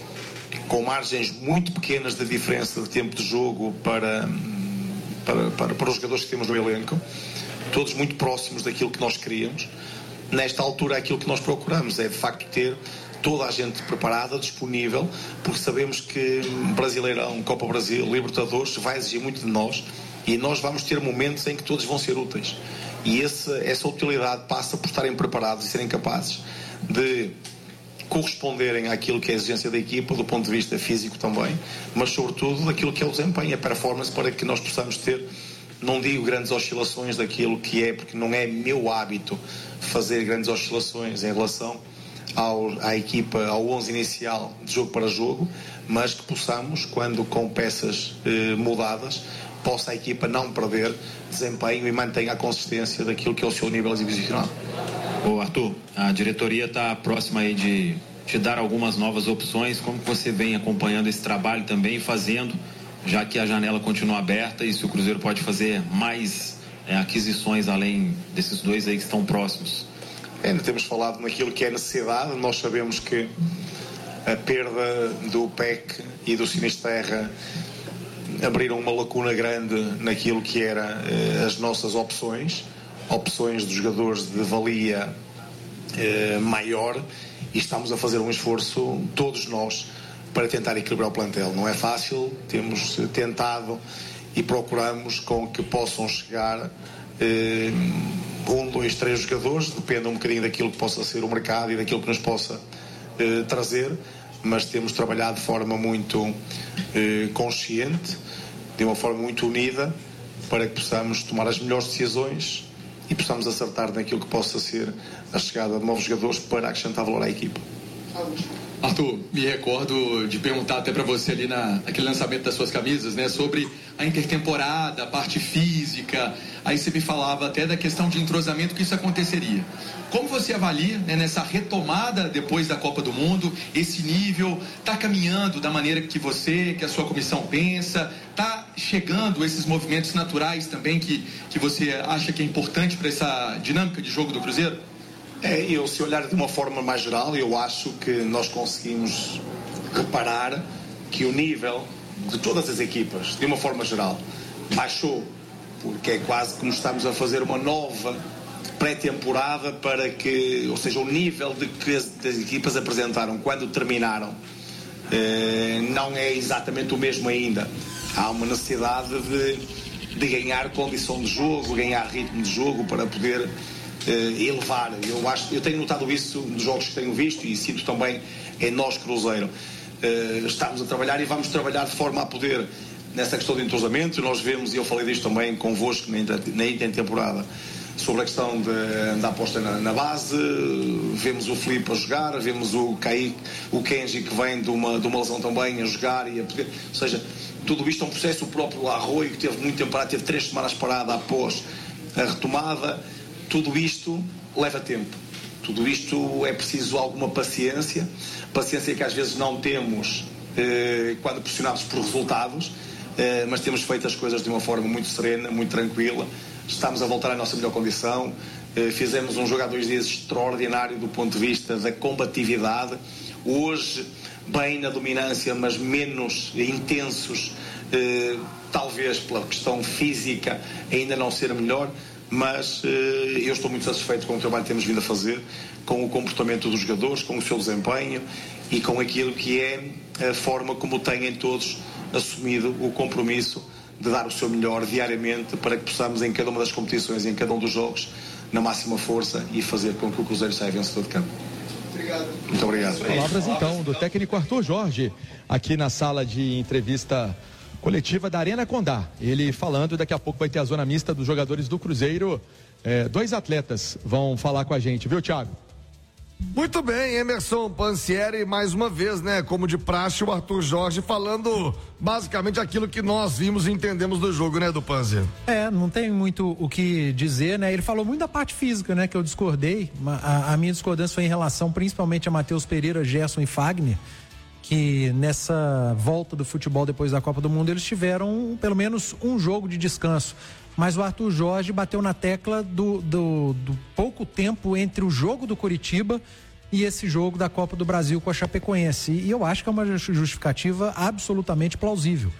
com margens muito pequenas de diferença de tempo de jogo para, para, para, para os jogadores que temos no elenco, todos muito próximos daquilo que nós queríamos. Nesta altura, aquilo que nós procuramos é de facto ter toda a gente preparada, disponível, porque sabemos que Brasileirão, Copa Brasil, Libertadores vai exigir muito de nós e nós vamos ter momentos em que todos vão ser úteis. E esse, essa utilidade passa por estarem preparados e serem capazes de corresponderem àquilo que é a exigência da equipa do ponto de vista físico também, mas sobretudo daquilo que é o desempenho, a performance, para que nós possamos ter, não digo grandes oscilações daquilo que é, porque não é meu hábito fazer grandes oscilações em relação ao, à equipa, ao onze inicial de jogo para jogo, mas que possamos, quando com peças eh, mudadas, possa a equipa não perder desempenho e mantenha a consistência daquilo que é o seu nível exibicional. Ô Arthur, a diretoria está próxima aí de te dar algumas novas opções. Como que você vem acompanhando esse trabalho também, fazendo, já que a janela continua aberta e se o Cruzeiro pode fazer mais é, aquisições além desses dois aí que estão próximos? Ainda temos falado naquilo que é necessidade. Nós sabemos que a perda do P E C e do Sinisterra abriram uma lacuna grande naquilo que era eh, as nossas opções, opções de jogadores de valia eh, maior, e estamos a fazer um esforço, todos nós, para tentar equilibrar o plantel. Não é fácil, temos tentado e procuramos com que possam chegar eh, um, dois, três jogadores, depende um bocadinho daquilo que possa ser o mercado e daquilo que nos possa eh, trazer, mas temos trabalhado de forma muito eh, consciente, de uma forma muito unida, para que possamos tomar as melhores decisões e possamos acertar naquilo que possa ser a chegada de novos jogadores para acrescentar valor à equipa. Arthur, me recordo de perguntar até para você ali na, naquele lançamento das suas camisas, né, sobre a intertemporada, a parte física. Aí você me falava até da questão de entrosamento, que isso aconteceria. Como você avalia, né, nessa retomada depois da Copa do Mundo, esse nível está caminhando da maneira que você, que a sua comissão pensa, está chegando esses movimentos naturais também que, que você acha que é importante para essa dinâmica de jogo do Cruzeiro? É, eu, se olhar de uma forma mais geral, eu acho que nós conseguimos reparar que o nível de todas as equipas, de uma forma geral, baixou, porque é quase como estamos a fazer uma nova pré-temporada para que, ou seja, o nível de que as, as equipas apresentaram quando terminaram eh, não é exatamente o mesmo ainda. Há uma necessidade de, de ganhar condição de jogo, ganhar ritmo de jogo para poder Uh, elevar. Eu, acho, eu tenho notado isso nos jogos que tenho visto e sinto também em nós, Cruzeiro. Uh, estamos a trabalhar e vamos trabalhar de forma a poder, nessa questão de entrosamento. Nós vemos, e eu falei disto também convosco na intertemporada, sobre a questão de, da aposta na, na base. Vemos o Filipe a jogar, vemos o Kaique, o Kenji, que vem de uma, de uma lesão também, a jogar e a poder. Ou seja, tudo isto é um processo. O próprio Arroio, que teve muito tempo parado, teve três semanas parada após a retomada. Tudo isto leva tempo. Tudo isto é preciso alguma paciência. Paciência que às vezes não temos eh, quando pressionados por resultados, eh, mas temos feito as coisas de uma forma muito serena, muito tranquila. Estamos a voltar à nossa melhor condição. Eh, fizemos um jogo há dois dias extraordinário do ponto de vista da combatividade. Hoje, bem na dominância, mas menos intensos, eh, talvez pela questão física ainda não ser melhor. Mas uh, eu estou muito satisfeito com o trabalho que temos vindo a fazer, com o comportamento dos jogadores, com o seu desempenho e com aquilo que é a forma como têm todos assumido o compromisso de dar o seu melhor diariamente para que possamos, em cada uma das competições, em cada um dos jogos, na máxima força e fazer com que o Cruzeiro saia vencedor de campo. Obrigado. Muito obrigado. Palavras então do técnico Arthur Jorge, aqui na sala de entrevista coletiva da Arena Condá. Ele falando, daqui a pouco vai ter a zona mista dos jogadores do Cruzeiro. É, dois atletas vão falar com a gente, viu, Thiago? Muito bem, Emerson Pansieri, mais uma vez, né? Como de praxe, o Arthur Jorge falando basicamente aquilo que nós vimos e entendemos do jogo, né, do Pansieri? É, não tem muito o que dizer, né? Ele falou muito da parte física, né? Que eu discordei. A, a minha discordância foi em relação principalmente a Matheus Pereira, Gerson e Fagner, que nessa volta do futebol depois da Copa do Mundo eles tiveram pelo menos um jogo de descanso, mas o Arthur Jorge bateu na tecla do, do, do pouco tempo entre o jogo do Coritiba e esse jogo da Copa do Brasil com a Chapecoense, e eu acho que é uma justificativa absolutamente plausível.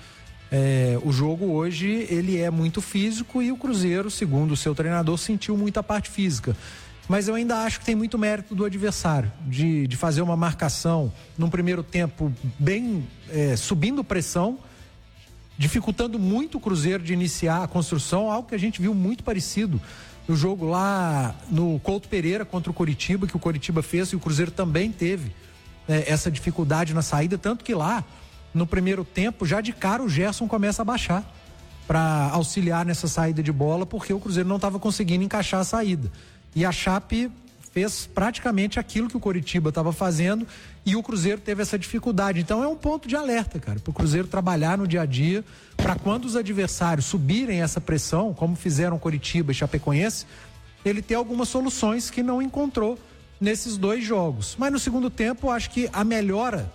É, o jogo hoje ele é muito físico e o Cruzeiro, segundo o seu treinador, sentiu muita parte física. Mas eu ainda acho que tem muito mérito do adversário, de, de fazer uma marcação num primeiro tempo bem é, subindo pressão, dificultando muito o Cruzeiro de iniciar a construção, algo que a gente viu muito parecido no jogo lá no Couto Pereira contra o Coritiba, que o Coritiba fez e o Cruzeiro também teve é, essa dificuldade na saída, tanto que lá no primeiro tempo, já de cara o Gerson começa a baixar para auxiliar nessa saída de bola, porque o Cruzeiro não estava conseguindo encaixar a saída. E a Chape fez praticamente aquilo que o Coritiba estava fazendo e o Cruzeiro teve essa dificuldade. Então é um ponto de alerta, cara, para o Cruzeiro trabalhar no dia a dia, para quando os adversários subirem essa pressão, como fizeram Coritiba e Chapecoense, ele ter algumas soluções que não encontrou nesses dois jogos. Mas no segundo tempo, acho que a melhora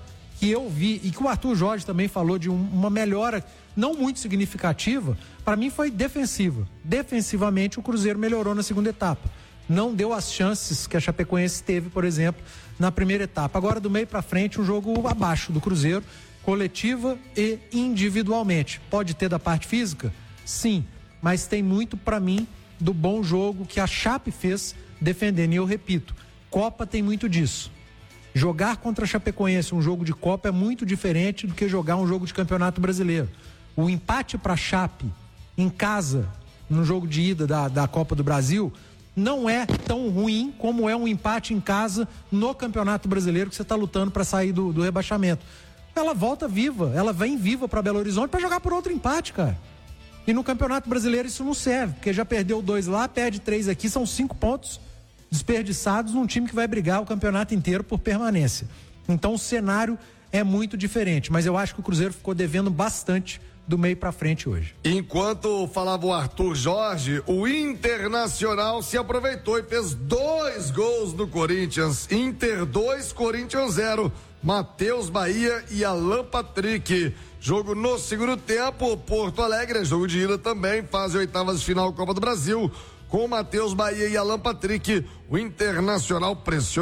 que eu vi e que o Arthur Jorge também falou de um, uma melhora não muito significativa, para mim foi defensiva. Defensivamente o Cruzeiro melhorou na segunda etapa. Não deu as chances que a Chapecoense teve, por exemplo, na primeira etapa. Agora do meio para frente um jogo abaixo do Cruzeiro, coletiva e individualmente. Pode ter da parte física? Sim, mas tem muito para mim do bom jogo que a Chape fez defendendo. E eu repito, Copa tem muito disso. Jogar contra a Chapecoense um jogo de Copa é muito diferente do que jogar um jogo de Campeonato Brasileiro. O empate para a Chape em casa, no jogo de ida da, da Copa do Brasil, não é tão ruim como é um empate em casa no Campeonato Brasileiro, que você está lutando para sair do, do rebaixamento. Ela volta viva, ela vem viva para Belo Horizonte para jogar por outro empate, cara. E no Campeonato Brasileiro isso não serve, porque já perdeu dois lá, perde três aqui, são cinco pontos desperdiçados num time que vai brigar o campeonato inteiro por permanência. Então o cenário é muito diferente, mas eu acho que o Cruzeiro ficou devendo bastante do meio para frente hoje. Enquanto falava o Arthur Jorge, o Internacional se aproveitou e fez dois gols no Corinthians. Inter dois, Corinthians zero. Matheus Bahia e Alan Patrick. Jogo no segundo tempo, Porto Alegre, jogo de ida também, fase oitavas de final Copa do Brasil. Com Matheus Bahia e Alan Patrick, o Internacional pressiona